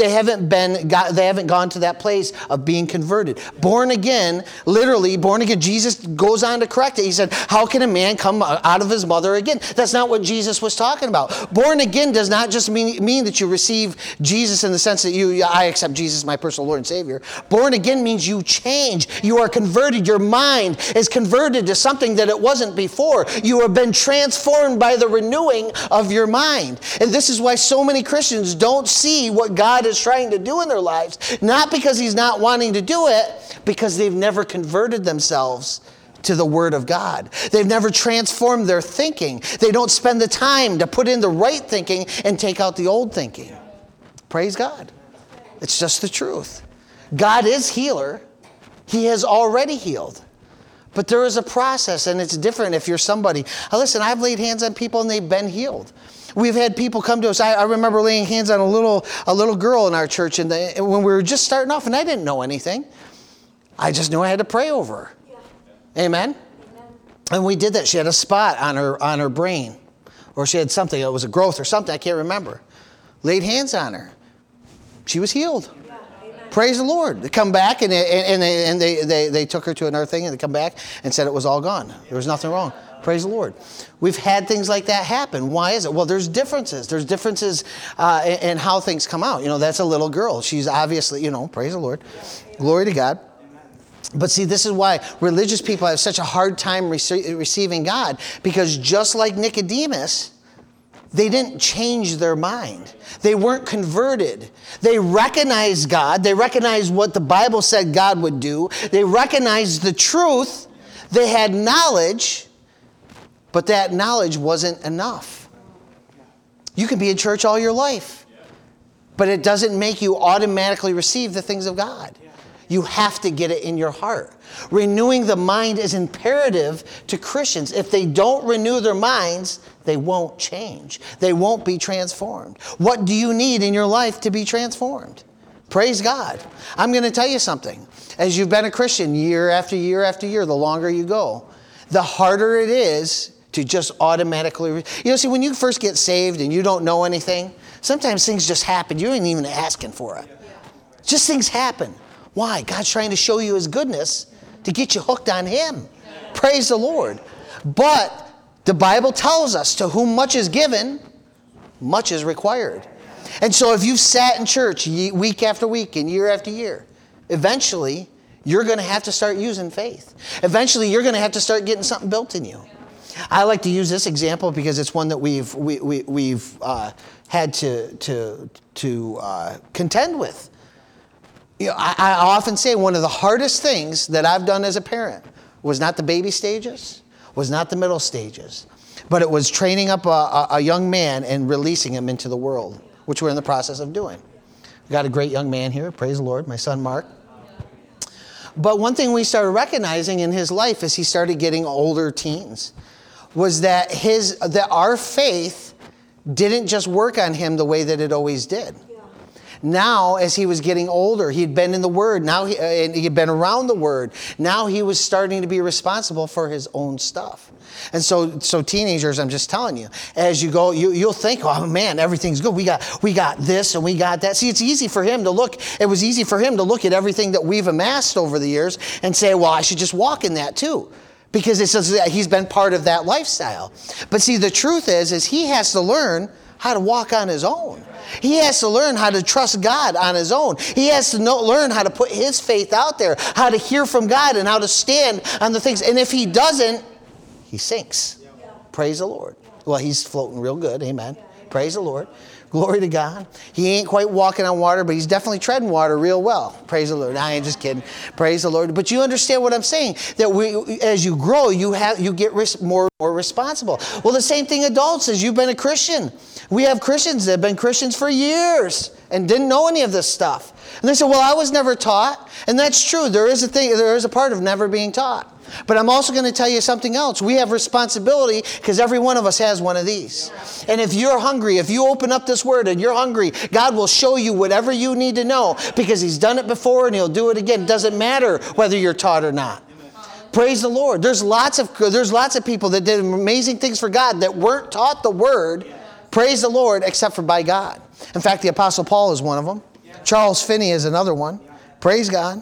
gone to that place of being converted. Born again, literally born again. Jesus goes on to correct it. He said, how can a man come out of his mother again? That's not what Jesus was talking about. Born again does not just mean that you receive Jesus in the sense that I accept Jesus as my personal Lord and Savior. Born again means you change. You are converted. Your mind is converted to something that it wasn't before. You have been transformed by the renewing of your mind. And this is why so many Christians don't see what God is trying to do in their lives. Not because he's not wanting to do it, because they've never converted themselves to the Word of God. They've never transformed their thinking. They don't spend the time to put in the right thinking and take out the old thinking. Praise God. It's just the truth. God is healer. He has already healed. But there is a process, and it's different if you're somebody. Listen, I've laid hands on people and they've been healed. We've had people come to us. I remember laying hands on a little girl in our church, and when we were just starting off, and I didn't know anything. I just knew I had to pray over her. Yeah. Amen? And we did that. She had a spot on her brain, or she had something. It was a growth or something. I can't remember. Laid hands on her. She was healed. Yeah. Praise the Lord. They come back and they took her to another thing, and they come back and said it was all gone. There was nothing wrong. Praise the Lord. We've had things like that happen. Why is it? Well, there's differences. There's differences in how things come out. That's a little girl. She's obviously, praise the Lord. Glory to God. But see, this is why religious people have such a hard time receiving God. Because just like Nicodemus, they didn't change their mind. They weren't converted. They recognized God. They recognized what the Bible said God would do. They recognized the truth. They had knowledge. But that knowledge wasn't enough. You can be in church all your life, but it doesn't make you automatically receive the things of God. You have to get it in your heart. Renewing the mind is imperative to Christians. If they don't renew their minds, they won't change. They won't be transformed. What do you need in your life to be transformed? Praise God. I'm going to tell you something. As you've been a Christian year after year after year, the longer you go, the harder it is to just automatically... see, when you first get saved and you don't know anything, sometimes things just happen. You ain't even asking for it. Just things happen. Why? God's trying to show you His goodness to get you hooked on Him. Praise the Lord. But the Bible tells us, to whom much is given, much is required. And so if you've sat in church week after week and year after year, eventually you're going to have to start using faith. Eventually you're going to have to start getting something built in you. I like to use this example because it's one that we've had to contend with. I often say one of the hardest things that I've done as a parent was not the baby stages, was not the middle stages, but it was training up a young man and releasing him into the world, which we're in the process of doing. We've got a great young man here, praise the Lord, my son Mark. But one thing we started recognizing in his life as he started getting older teens was that our faith didn't just work on him the way that it always did. Now, as he was getting older, he'd been in the Word. Now he'd been around the Word. Now he was starting to be responsible for his own stuff. And so teenagers, I'm just telling you, as you go, you'll think, oh man, everything's good. We got this and we got that. See, it's easy for him to look. It was easy for him to look at everything that we've amassed over the years and say, well, I should just walk in that too. Because it says that he's been part of that lifestyle. But see, the truth is he has to learn how to walk on his own. He has to learn how to trust God on his own. He has to learn how to put his faith out there, how to hear from God and how to stand on the things. And if he doesn't, he sinks. Praise the Lord. Well, he's floating real good. Amen. Praise the Lord. Glory to God. He ain't quite walking on water, but he's definitely treading water real well. Praise the Lord. I ain't just kidding. Praise the Lord. But you understand what I'm saying? That as you grow, you get more responsible. Well, the same thing adults as you've been a Christian. We have Christians that have been Christians for years and didn't know any of this stuff. And they say, well, I was never taught. And that's true. There is a part of never being taught. But I'm also going to tell you something else. We have responsibility because every one of us has one of these. And if you're hungry, if you open up this word and you're hungry, God will show you whatever you need to know because he's done it before and he'll do it again. It doesn't matter whether you're taught or not. Praise the Lord. There's lots of people that did amazing things for God that weren't taught the word. Praise the Lord, except for by God. In fact, the Apostle Paul is one of them. Charles Finney is another one. Praise God.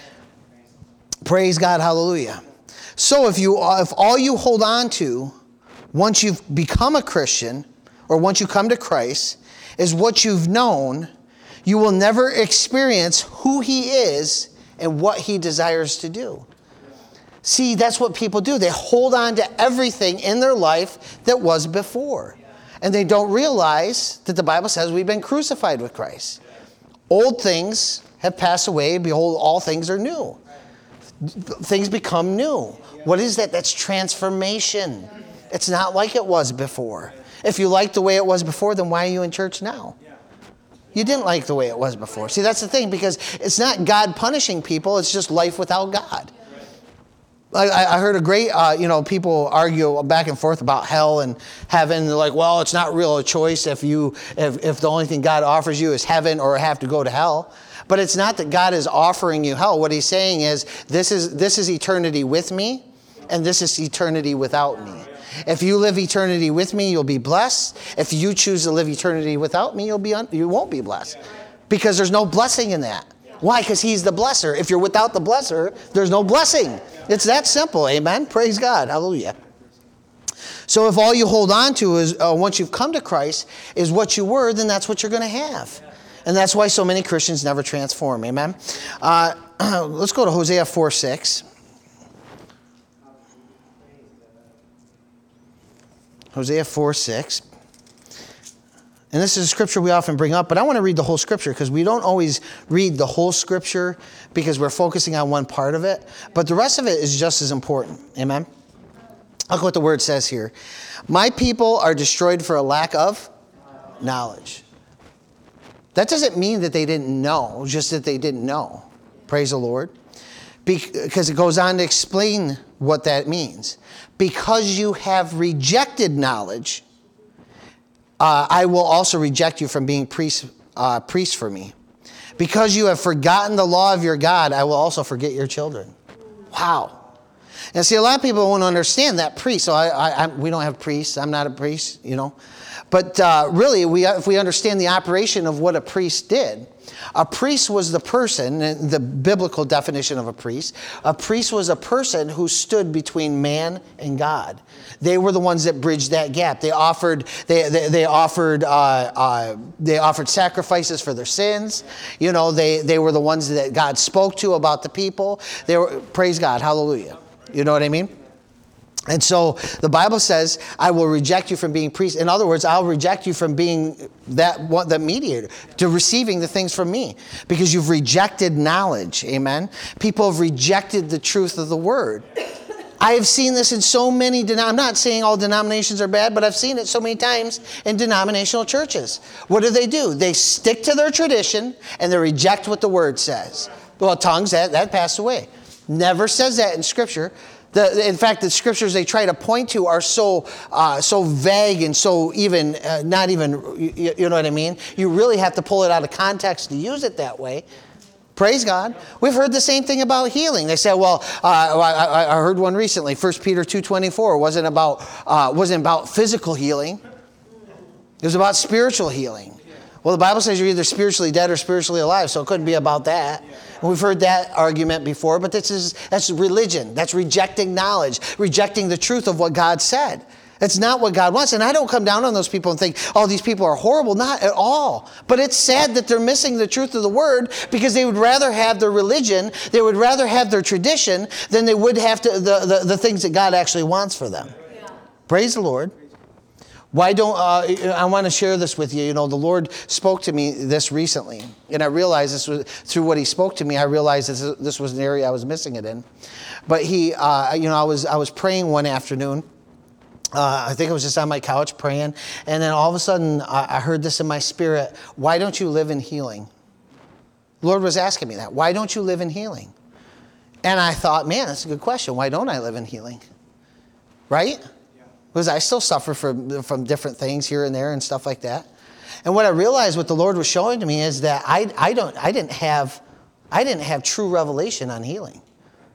Praise God. Hallelujah. So if all you hold on to once you've become a Christian or once you come to Christ is what you've known, you will never experience who he is and what he desires to do. See, that's what people do. They hold on to everything in their life that was before. And they don't realize that the Bible says we've been crucified with Christ. Old things have passed away. Behold, all things are new. Things become new. What is that? That's transformation. It's not like it was before. If you like the way it was before, then why are you in church now? You didn't like the way it was before. See, that's the thing, because it's not God punishing people. It's just life without God. I heard a great, people argue back and forth about hell and heaven. They're like, well, it's not really a choice if the only thing God offers you is heaven or have to go to hell. But it's not that God is offering you hell. What he's saying is, this is eternity with me, and this is eternity without me. If you live eternity with me, you'll be blessed. If you choose to live eternity without me, you won't be blessed. Because there's no blessing in that. Why? Because he's the blesser. If you're without the blesser, there's no blessing. It's that simple. Amen? Praise God. Hallelujah. So if all you hold on to is, once you've come to Christ, is what you were, then that's what you're going to have. And that's why so many Christians never transform. Amen? Let's go to Hosea 4:6. Hosea 4:6. And this is a scripture we often bring up, but I want to read the whole scripture because we don't always read the whole scripture because we're focusing on one part of it. But the rest of it is just as important. Amen? Look what the word says here. My people are destroyed for a lack of knowledge. That doesn't mean that they didn't know, just that they didn't know. Praise the Lord. Because it goes on to explain what that means. Because you have rejected knowledge, I will also reject you from being priest for me. Because you have forgotten the law of your God, I will also forget your children. Wow. And see, a lot of people won't understand that priest. So we don't have priests. I'm not a priest, But really, if we understand the operation of what a priest did, a priest was the person, the biblical definition of a priest was a person who stood between man and God. They were the ones that bridged that gap. They offered sacrifices for their sins. They were the ones that God spoke to about the people. Praise God, hallelujah. You know what I mean? And so the Bible says, I will reject you from being priest. In other words, I'll reject you from being the mediator, to receiving the things from me, because you've rejected knowledge. Amen. People have rejected the truth of the word. I have seen this in so many I'm not saying all denominations are bad, but I've seen it so many times in denominational churches. What do? They stick to their tradition and they reject what the word says. Well, tongues, that passed away. Never says that in Scripture. In fact, the scriptures they try to point to are so vague and so even, not even, you know what I mean? You really have to pull it out of context to use it that way. Praise God. We've heard the same thing about healing. They say, well, I heard one recently, 1 Peter 2:24, wasn't about physical healing. It was about spiritual healing. Well, the Bible says you're either spiritually dead or spiritually alive, so it couldn't be about that. And we've heard that argument before, but that's religion. That's rejecting knowledge, rejecting the truth of what God said. It's not what God wants. And I don't come down on those people and think, oh, these people are horrible. Not at all. But it's sad that they're missing the truth of the word because they would rather have their religion, they would rather have their tradition than they would have to the things that God actually wants for them. Yeah. Praise the Lord. Why don't, I want to share this with you. You know, the Lord spoke to me this recently. And I realized this was, through what he spoke to me, I realized this was an area I was missing it in. But I was praying one afternoon. I think I was just on my couch praying. And then all of a sudden, I heard this in my spirit. Why don't you live in healing? The Lord was asking me that. Why don't you live in healing? And I thought, man, that's a good question. Why don't I live in healing? Right? Because I still suffer from different things here and there and stuff like that. And what I realized, what the Lord was showing to me, is that I didn't have true revelation on healing.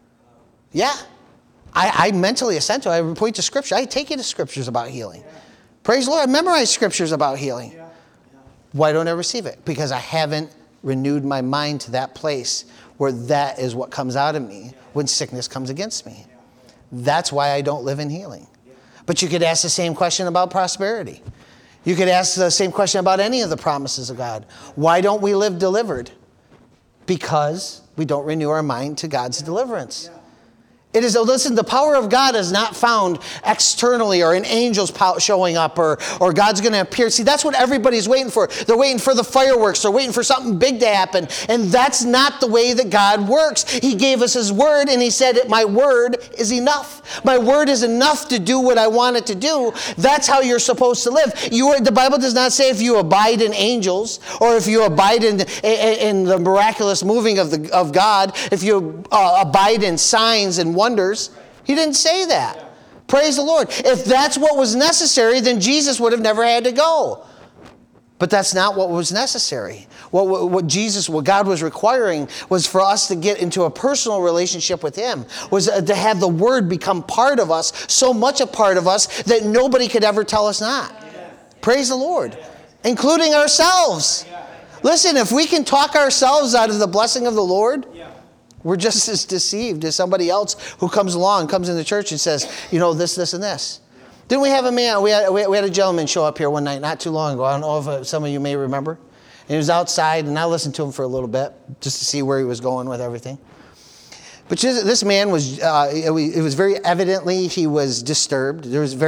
Yeah. I mentally assent to it. I would point to Scripture. I take you to Scriptures about healing. Praise the Lord. I memorize Scriptures about healing. Why don't I receive it? Because I haven't renewed my mind to that place where that is what comes out of me when sickness comes against me. That's why I don't live in healing. But you could ask the same question about prosperity. You could ask the same question about any of the promises of God. Why don't we live delivered? Because we don't renew our mind to God's deliverance. It is, listen, the power of God is not found externally or in angels showing up or God's going to appear. See, that's what everybody's waiting for. They're waiting for the fireworks. They're waiting for something big to happen. And that's not the way that God works. He gave us his word and he said, my word is enough. My word is enough to do what I want it to do. That's how you're supposed to live. The Bible does not say if you abide in angels or if you abide in the miraculous moving of God, if you abide in signs and wonders. He didn't say that. Praise the Lord. If that's what was necessary, then Jesus would have never had to go. But that's not what was necessary. What God was requiring was for us to get into a personal relationship with him, was to have the word become part of us, so much a part of us that nobody could ever tell us not. Praise the Lord. Including ourselves. Listen, if we can talk ourselves out of the blessing of the Lord, we're just as deceived as somebody else who comes in the church and says, you know, this, and this. Didn't we have a man, we had a gentleman show up here one night not too long ago. I don't know if some of you may remember. And he was outside, and I listened to him for a little bit just to see where he was going with everything. But this man was, it was very evidently he was disturbed. There was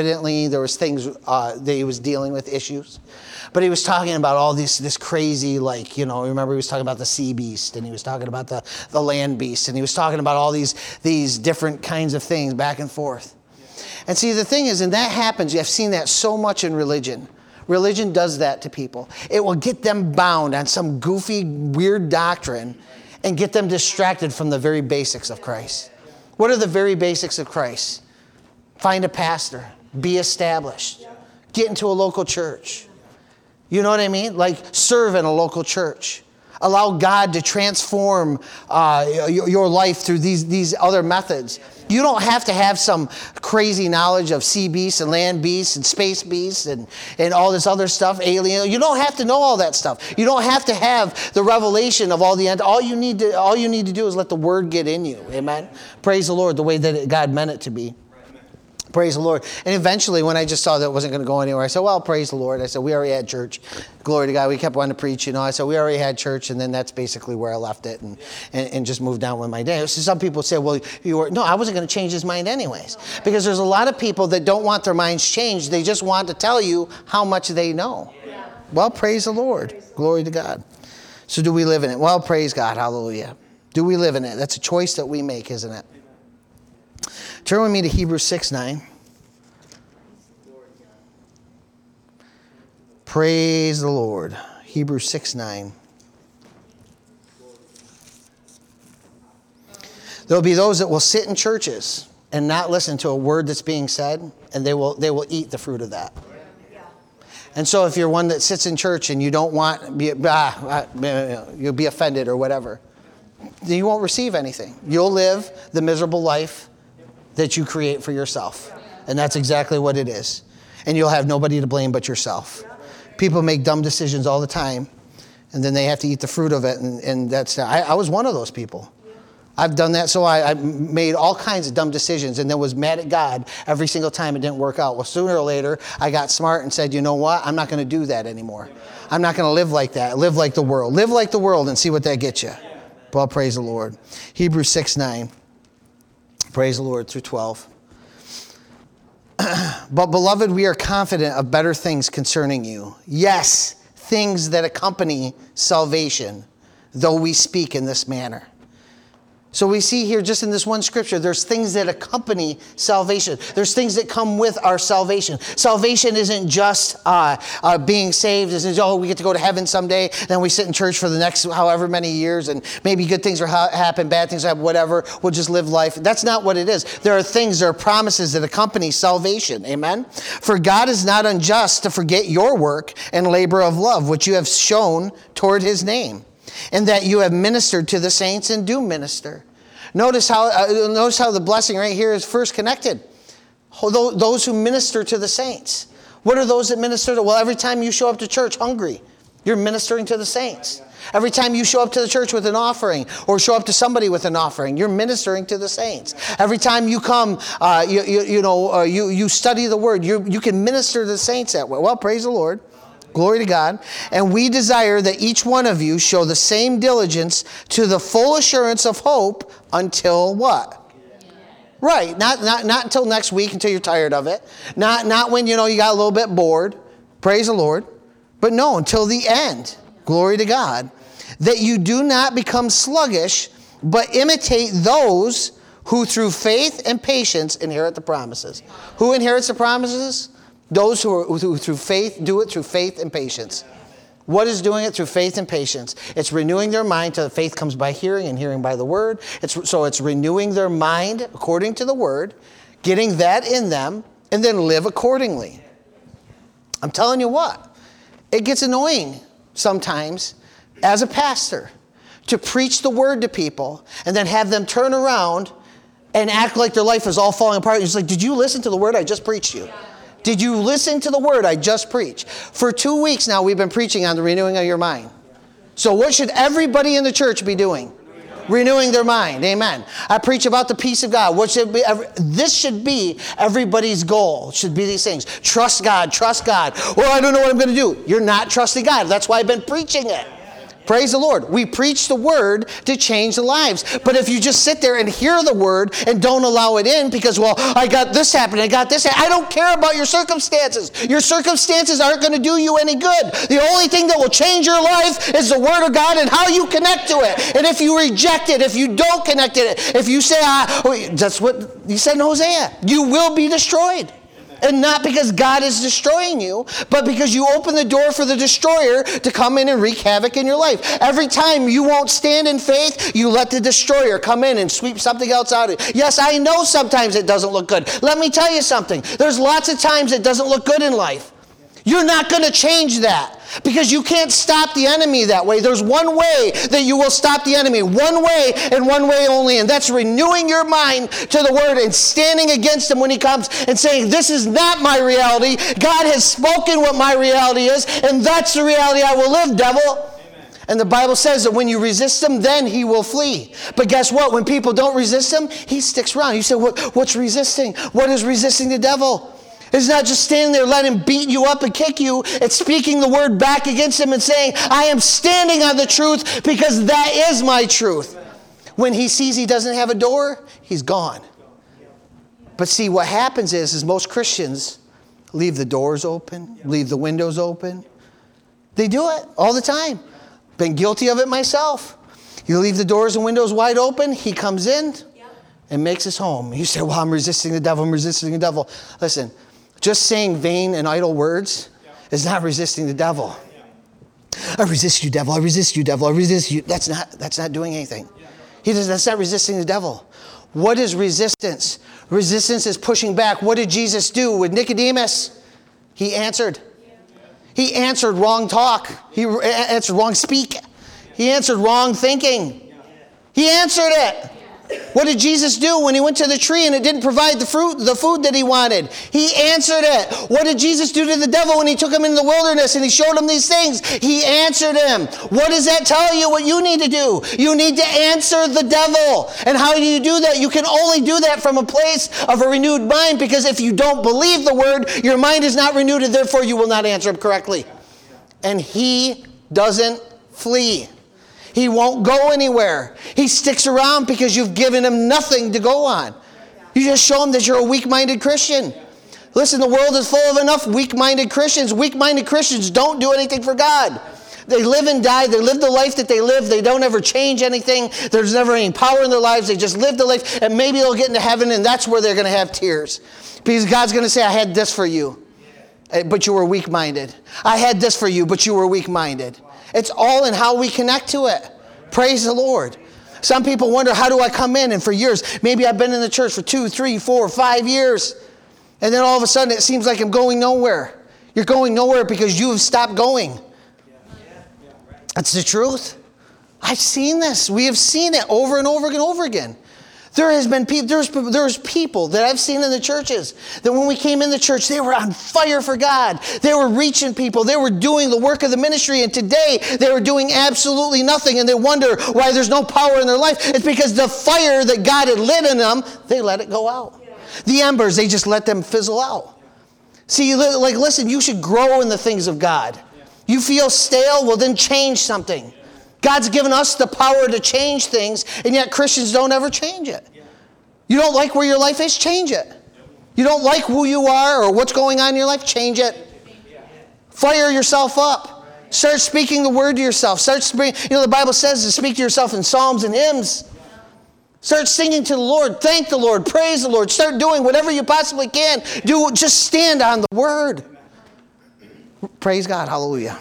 things that he was dealing with, issues. But he was talking about all this crazy, like, you know, remember he was talking about the sea beast, and he was talking about the land beast, and he was talking about all these different kinds of things back and forth. And see, the thing is, and that happens, I've seen that so much in religion. Religion does that to people. It will get them bound on some goofy, weird doctrine and get them distracted from the very basics of Christ. What are the very basics of Christ? Find a pastor. Be established. Get into a local church. You know what I mean? Like, serve in a local church. Allow God to transform your life through these other methods. You don't have to have some crazy knowledge of sea beasts and land beasts and space beasts and all this other stuff, alien. You don't have to know all that stuff. You don't have to have the revelation of all the end. All you need to do is let the word get in you. Amen? Praise the Lord, the way that God meant it to be. Praise the Lord. And eventually, when I just saw that it wasn't going to go anywhere, I said, well, praise the Lord. I said, we already had church. Glory to God. We kept wanting to preach, you know. I said, we already had church, and then that's basically where I left it and just moved on with my day. So some people say, well, no, I wasn't going to change his mind anyways. Because there's a lot of people that don't want their minds changed. They just want to tell you how much they know. Yeah. Well, praise the Lord. Glory to God. So do we live in it? Well, praise God. Hallelujah. Do we live in it? That's a choice that we make, isn't it? Turn with me to Hebrews 6:9. Praise the Lord. Hebrews 6:9. There'll be those that will sit in churches and not listen to a word that's being said, and they will eat the fruit of that. And so if you're one that sits in church and you don't want you'll be offended or whatever, then you won't receive anything. You'll live the miserable life that you create for yourself. And that's exactly what it is. And you'll have nobody to blame but yourself. People make dumb decisions all the time, and then they have to eat the fruit of it. And that's I was one of those people. I've done that, so I made all kinds of dumb decisions and then was mad at God every single time it didn't work out. Well, sooner or later, I got smart and said, you know what? I'm not going to do that anymore. I'm not going to live like that. Live like the world. Live like the world and see what that gets you. Well, praise the Lord. Hebrews 6:9. Praise the Lord through 12. But, beloved, we are confident of better things concerning you. Yes, things that accompany salvation, though we speak in this manner. So we see here just in this one scripture, there's things that accompany salvation. There's things that come with our salvation. Salvation isn't just being saved. It's just, we get to go to heaven someday. Then we sit in church for the next however many years and maybe good things will happen, bad things will happen, whatever. We'll just live life. That's not what it is. There are promises that accompany salvation. Amen? For God is not unjust to forget your work and labor of love, which you have shown toward his name, and that you have ministered to the saints and do minister. Notice how the blessing right here is first connected. Those who minister to the saints. What are those that minister to? Well, every time you show up to church hungry, you're ministering to the saints. Every time you show up to the church with an offering or show up to somebody with an offering, you're ministering to the saints. Every time you come, you study the word, you can minister to the saints that way. Well, praise the Lord. Glory to God. And we desire that each one of you show the same diligence to the full assurance of hope until what? Right. Not until next week, until you're tired of it. Not when, you got a little bit bored. Praise the Lord. But no, until the end. Glory to God. That you do not become sluggish, but imitate those who through faith and patience inherit the promises. Who inherits the promises? Those who through faith do it through faith and patience. What is doing it? Through faith and patience. It's renewing their mind till faith comes by hearing and hearing by the word. It's renewing their mind according to the word, getting that in them, and then live accordingly. I'm telling you what, it gets annoying sometimes as a pastor to preach the word to people and then have them turn around and act like their life is all falling apart. It's like, did you listen to the word I just preached you? Did you listen to the word I just preached? For 2 weeks now, we've been preaching on the renewing of your mind. So what should everybody in the church be doing? Renewing their mind. Amen. I preach about the peace of God. This should be everybody's goal. Should be these things. Trust God. Trust God. Well, I don't know what I'm going to do. You're not trusting God. That's why I've been preaching it. Praise the Lord. We preach the word to change the lives. But if you just sit there and hear the word and don't allow it in because, well, I got this happening, I got this happening. I don't care about your circumstances. Your circumstances aren't going to do you any good. The only thing that will change your life is the word of God and how you connect to it. And if you reject it, if you don't connect to it, if you say, that's what he said in Hosea, you will be destroyed. And not because God is destroying you, but because you open the door for the destroyer to come in and wreak havoc in your life. Every time you won't stand in faith, you let the destroyer come in and sweep something else out of it. Yes, I know sometimes it doesn't look good. Let me tell you something. There's lots of times it doesn't look good in life. You're not going to change that because you can't stop the enemy that way. There's one way that you will stop the enemy. One way and one way only. And that's renewing your mind to the word and standing against him when he comes and saying, this is not my reality. God has spoken what my reality is. And that's the reality I will live, devil. Amen. And the Bible says that when you resist him, then he will flee. But guess what? When people don't resist him, he sticks around. You say, what's resisting? What is resisting the devil? It's not just standing there, letting him beat you up and kick you. It's speaking the word back against him and saying, I am standing on the truth because that is my truth. When he sees he doesn't have a door, he's gone. But see, what happens is most Christians leave the doors open, leave the windows open. They do it all the time. Been guilty of it myself. You leave the doors and windows wide open, he comes in and makes his home. You say, well, I'm resisting the devil, I'm resisting the devil. Listen. Just saying vain and idle words is not resisting the devil. I resist you, devil. I resist you, devil. I resist you. That's not doing anything. That's not resisting the devil. What is resistance? Resistance is pushing back. What did Jesus do with Nicodemus? He answered. He answered wrong talk. He answered wrong speak. He answered wrong thinking. He answered it. What did Jesus do when he went to the tree and it didn't provide the food that he wanted? He answered it. What did Jesus do to the devil when he took him into the wilderness and he showed him these things? He answered him. What does that tell you what you need to do? You need to answer the devil. And how do you do that? You can only do that from a place of a renewed mind, because if you don't believe the word, your mind is not renewed and therefore you will not answer him correctly. And he doesn't flee. He won't go anywhere. He sticks around because you've given him nothing to go on. You just show him that you're a weak-minded Christian. Listen, the world is full of enough weak-minded Christians. Weak-minded Christians don't do anything for God. They live and die. They live the life that they live. They don't ever change anything. There's never any power in their lives. They just live the life, and maybe they'll get into heaven, and that's where they're going to have tears. Because God's going to say, I had this for you, but you were weak-minded. I had this for you, but you were weak-minded. It's all in how we connect to it. Praise the Lord. Some people wonder, how do I come in? And for years, maybe I've been in the church for 2, 3, 4, 5 years. And then all of a sudden it seems like I'm going nowhere. You're going nowhere because you have stopped going. That's the truth. I've seen this. We have seen it over and over and over again. There has been people, there's people that I've seen in the churches that when we came in the church, they were on fire for God. They were reaching people. They were doing the work of the ministry. And today they were doing absolutely nothing. And they wonder why there's no power in their life. It's because the fire that God had lit in them, they let it go out. The embers, they just let them fizzle out. See, like, listen, you should grow in the things of God. You feel stale? Well, then change something. God's given us the power to change things, and yet Christians don't ever change it. You don't like where your life is? Change it. You don't like who you are or what's going on in your life? Change it. Fire yourself up. Start speaking the word to yourself. Start speaking. The Bible says to speak to yourself in psalms and hymns. Start singing to the Lord. Thank the Lord. Praise the Lord. Start doing whatever you possibly can. Just stand on the word. Praise God. Hallelujah.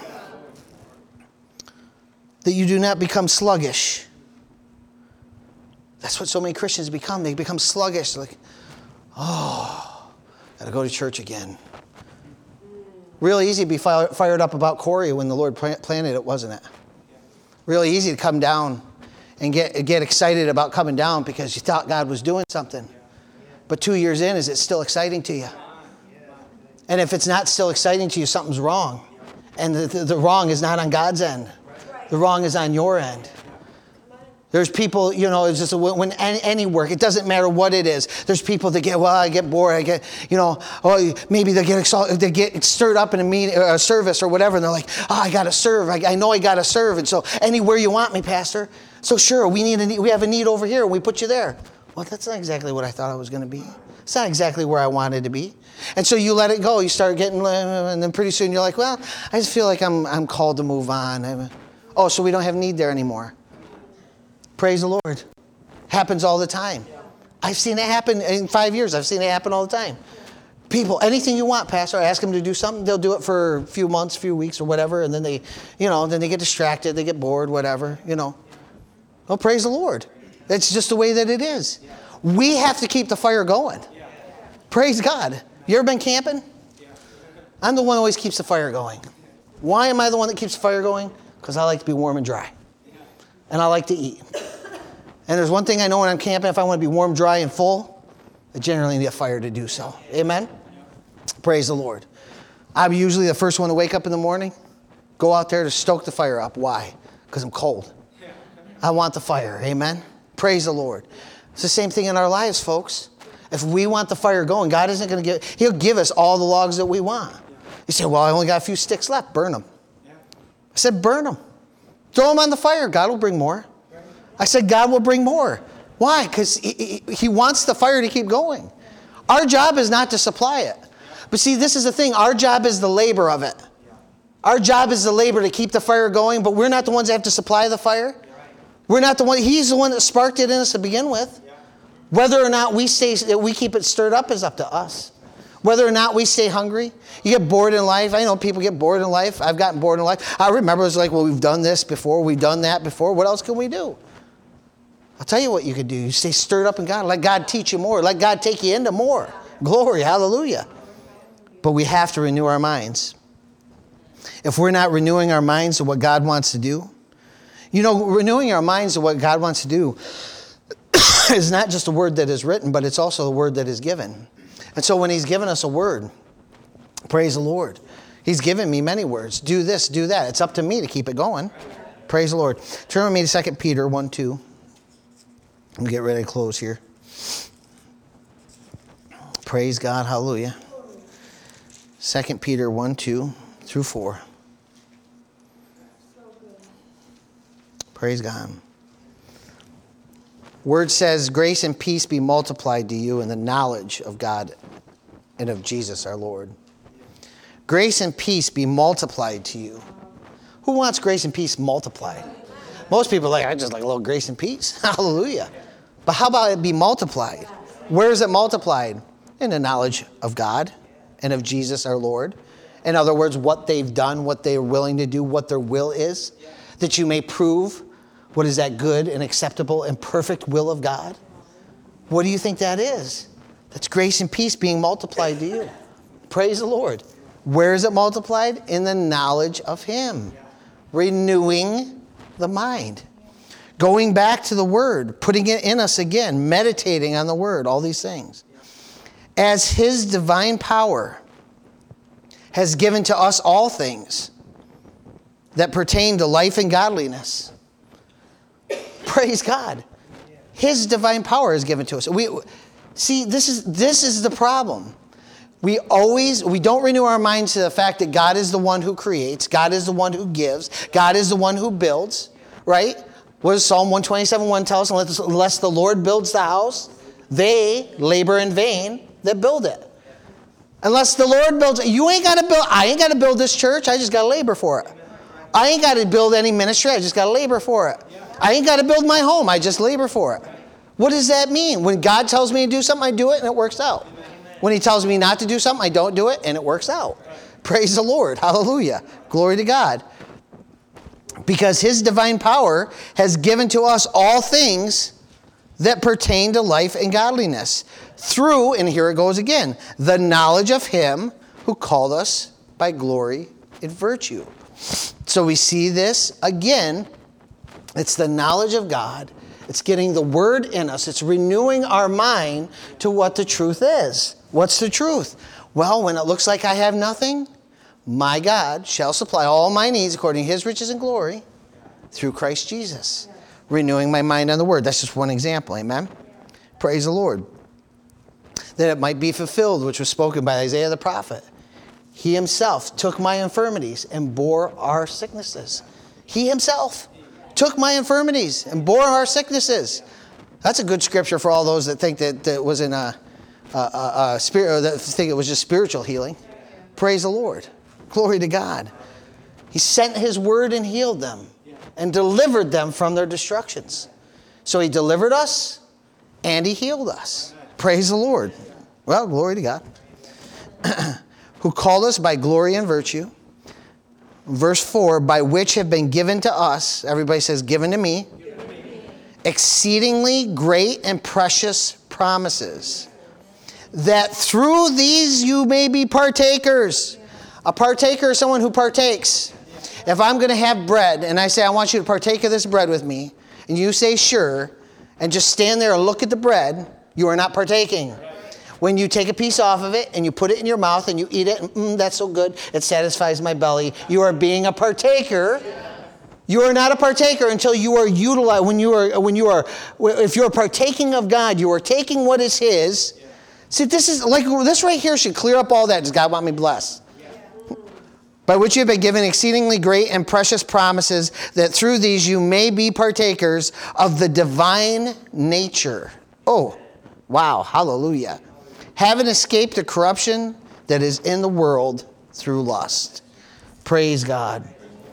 That you do not become sluggish. That's what so many Christians become. They become sluggish. Like, got to go to church again. Really easy to be fired up about Corey when the Lord planted it, wasn't it? Really easy to come down and get excited about coming down because you thought God was doing something. But 2 years in, is it still exciting to you? And if it's not still exciting to you, something's wrong. And the wrong is not on God's end. The wrong is on your end. There's people, it's just when any work, it doesn't matter what it is. There's people that I get bored. I get, maybe they get exalted, they get stirred up in a service or whatever. And they're like, I got to serve. I know I got to serve. And so anywhere you want me, Pastor. So sure, we have a need over here. And we put you there. Well, that's not exactly what I thought I was going to be. It's not exactly where I wanted to be. And so you let it go. You start getting, and then pretty soon you're like, well, I just feel like I'm called to move on. So we don't have need there anymore. Praise the Lord. Happens all the time. I've seen it happen in 5 years. I've seen it happen all the time. People, anything you want, Pastor, I ask them to do something. They'll do it for a few months, few weeks or whatever. And then they get distracted. They get bored, whatever, Well, praise the Lord. That's just the way that it is. We have to keep the fire going. Praise God. You ever been camping? I'm the one who always keeps the fire going. Why am I the one that keeps the fire going? Because I like to be warm and dry. And I like to eat. And there's one thing I know when I'm camping, if I want to be warm, dry, and full, I generally need a fire to do so. Amen? Praise the Lord. I'm usually the first one to wake up in the morning, go out there to stoke the fire up. Why? Because I'm cold. I want the fire. Amen? Praise the Lord. It's the same thing in our lives, folks. If we want the fire going, God isn't going to He'll give us all the logs that we want. You say, well, I only got a few sticks left. Burn them. I said, burn them. Throw them on the fire. God will bring more. I said, God will bring more. Why? Because he wants the fire to keep going. Our job is not to supply it. But see, this is the thing. Our job is the labor of it. Our job is the labor to keep the fire going, but we're not the ones that have to supply the fire. We're not the one. He's the one that sparked it in us to begin with. Whether or not we keep it stirred up is up to us. Whether or not we stay hungry. You get bored in life. I know people get bored in life. I've gotten bored in life. I remember it was like, well, we've done this before. We've done that before. What else can we do? I'll tell you what you could do. You stay stirred up in God. Let God teach you more. Let God take you into more. Glory. Hallelujah. But we have to renew our minds. If we're not renewing our minds to what God wants to do, renewing our minds to what God wants to do is not just a word that is written, but it's also the word that is given. And so when he's given us a word, praise the Lord. He's given me many words. Do this, do that. It's up to me to keep it going. Praise the Lord. Turn with me to 2 Peter 1:2. Let me get ready to close here. Praise God. Hallelujah. 2 Peter 1:2 through 4. Praise God. Word says, grace and peace be multiplied to you in the knowledge of God and of Jesus our Lord. Grace and peace be multiplied to you. Who wants grace and peace multiplied? Most people are like, I just like a little grace and peace. Hallelujah. But how about it be multiplied? Where is it multiplied? In the knowledge of God and of Jesus our Lord. In other words, what they've done, what they're willing to do, what their will is, that you may prove what is that good and acceptable and perfect will of God. What do you think that is? That's grace and peace being multiplied to you. Praise the Lord. Where is it multiplied? In the knowledge of Him. Renewing the mind. Going back to the Word. Putting it in us again. Meditating on the Word. All these things. As His divine power has given to us all things that pertain to life and godliness. Praise God. His divine power is given to us. See, this is the problem. We don't renew our minds to the fact that God is the one who creates, God is the one who gives, God is the one who builds, right? What does Psalm 127:1 tell us? Unless the Lord builds the house, they labor in vain that build it. Unless the Lord builds it, I ain't got to build this church, I just got to labor for it. I ain't got to build any ministry, I just got to labor for it. I ain't got to build my home, I just labor for it. What does that mean? When God tells me to do something, I do it and it works out. When He tells me not to do something, I don't do it and it works out. Praise the Lord. Hallelujah. Glory to God. Because His divine power has given to us all things that pertain to life and godliness. Through, and here it goes again, the knowledge of Him who called us by glory and virtue. So we see this again. It's the knowledge of God. It's getting the Word in us. It's renewing our mind to what the truth is. What's the truth? Well, when it looks like I have nothing, my God shall supply all my needs according to His riches and glory through Christ Jesus. Renewing my mind on the Word. That's just one example. Amen? Praise the Lord. That it might be fulfilled, which was spoken by Isaiah the prophet. He Himself took my infirmities and bore our sicknesses. He Himself took my infirmities and bore our sicknesses. That's a good scripture for all those that think that it was in a spirit, or that think it was just spiritual healing. Praise the Lord. Glory to God. He sent His word and healed them and delivered them from their destructions. So He delivered us and He healed us. Praise the Lord. Well, glory to God. Who called us by glory and virtue. Verse 4, by which have been given to us, everybody says, given to me, exceedingly great and precious promises, that through these you may be partakers. A partaker is someone who partakes. If I'm going to have bread, and I say, I want you to partake of this bread with me, and you say, sure, and just stand there and look at the bread, you are not partaking. When you take a piece off of it and you put it in your mouth and you eat it, and that's so good, it satisfies my belly. You are being a partaker. You are not a partaker until you are utilized. If you are partaking of God, you are taking what is His. See, this right here should clear up all that. Does God want me blessed? By which you have been given exceedingly great and precious promises, that through these you may be partakers of the divine nature. Oh, wow, hallelujah. Having escaped the corruption that is in the world through lust. Praise God.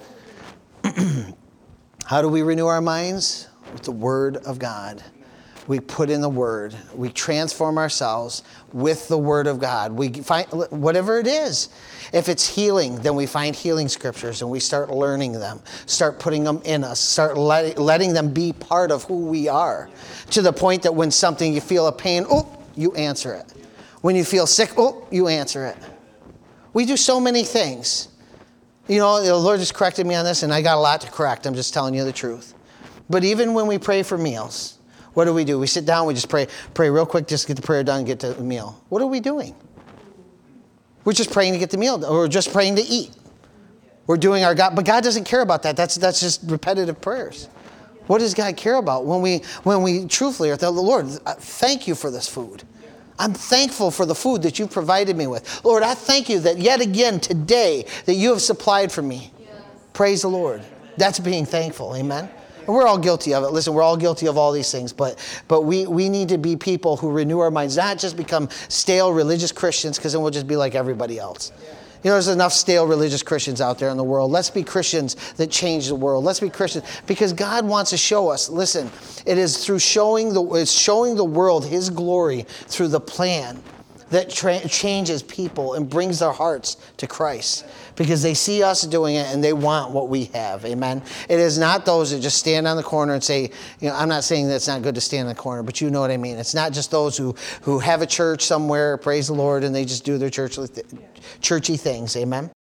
How do we renew our minds? With the Word of God. We put in the Word. We transform ourselves with the Word of God. We find whatever it is. If it's healing, then we find healing scriptures and we start learning them. Start putting them in us. Start letting them be part of who we are. To the point that when you feel a pain, you answer it. When you feel sick, you answer it. We do so many things. You know, the Lord just corrected me on this, and I got a lot to correct. I'm just telling you the truth. But even when we pray for meals, What do? We sit down, we just pray real quick, just get the prayer done, get to the meal. What are we doing? We're just praying to get the meal done. We're just praying to eat. We're doing our God, but God doesn't care about that. That's just repetitive prayers. What does God care about? When we truthfully are telling the Lord, thank you for this food. I'm thankful for the food that you've provided me with. Lord, I thank you that yet again today that you have supplied for me. Yes. Praise the Lord. That's being thankful. Amen. And we're all guilty of it. Listen, we're all guilty of all these things, but we need to be people who renew our minds, not just become stale religious Christians, because then we'll just be like everybody else. You know, there's enough stale religious Christians out there in the world. Let's be Christians that change the world. Let's be Christians because God wants to show us. Listen, it is through showing the world His glory through the plan that changes people and brings their hearts to Christ because they see us doing it and they want what we have. Amen. It is not those that just stand on the corner and say, you know, I'm not saying that it's not good to stand in the corner, but you know what I mean. It's not just those who have a church somewhere, praise the Lord, and they just do their churchy things. Amen.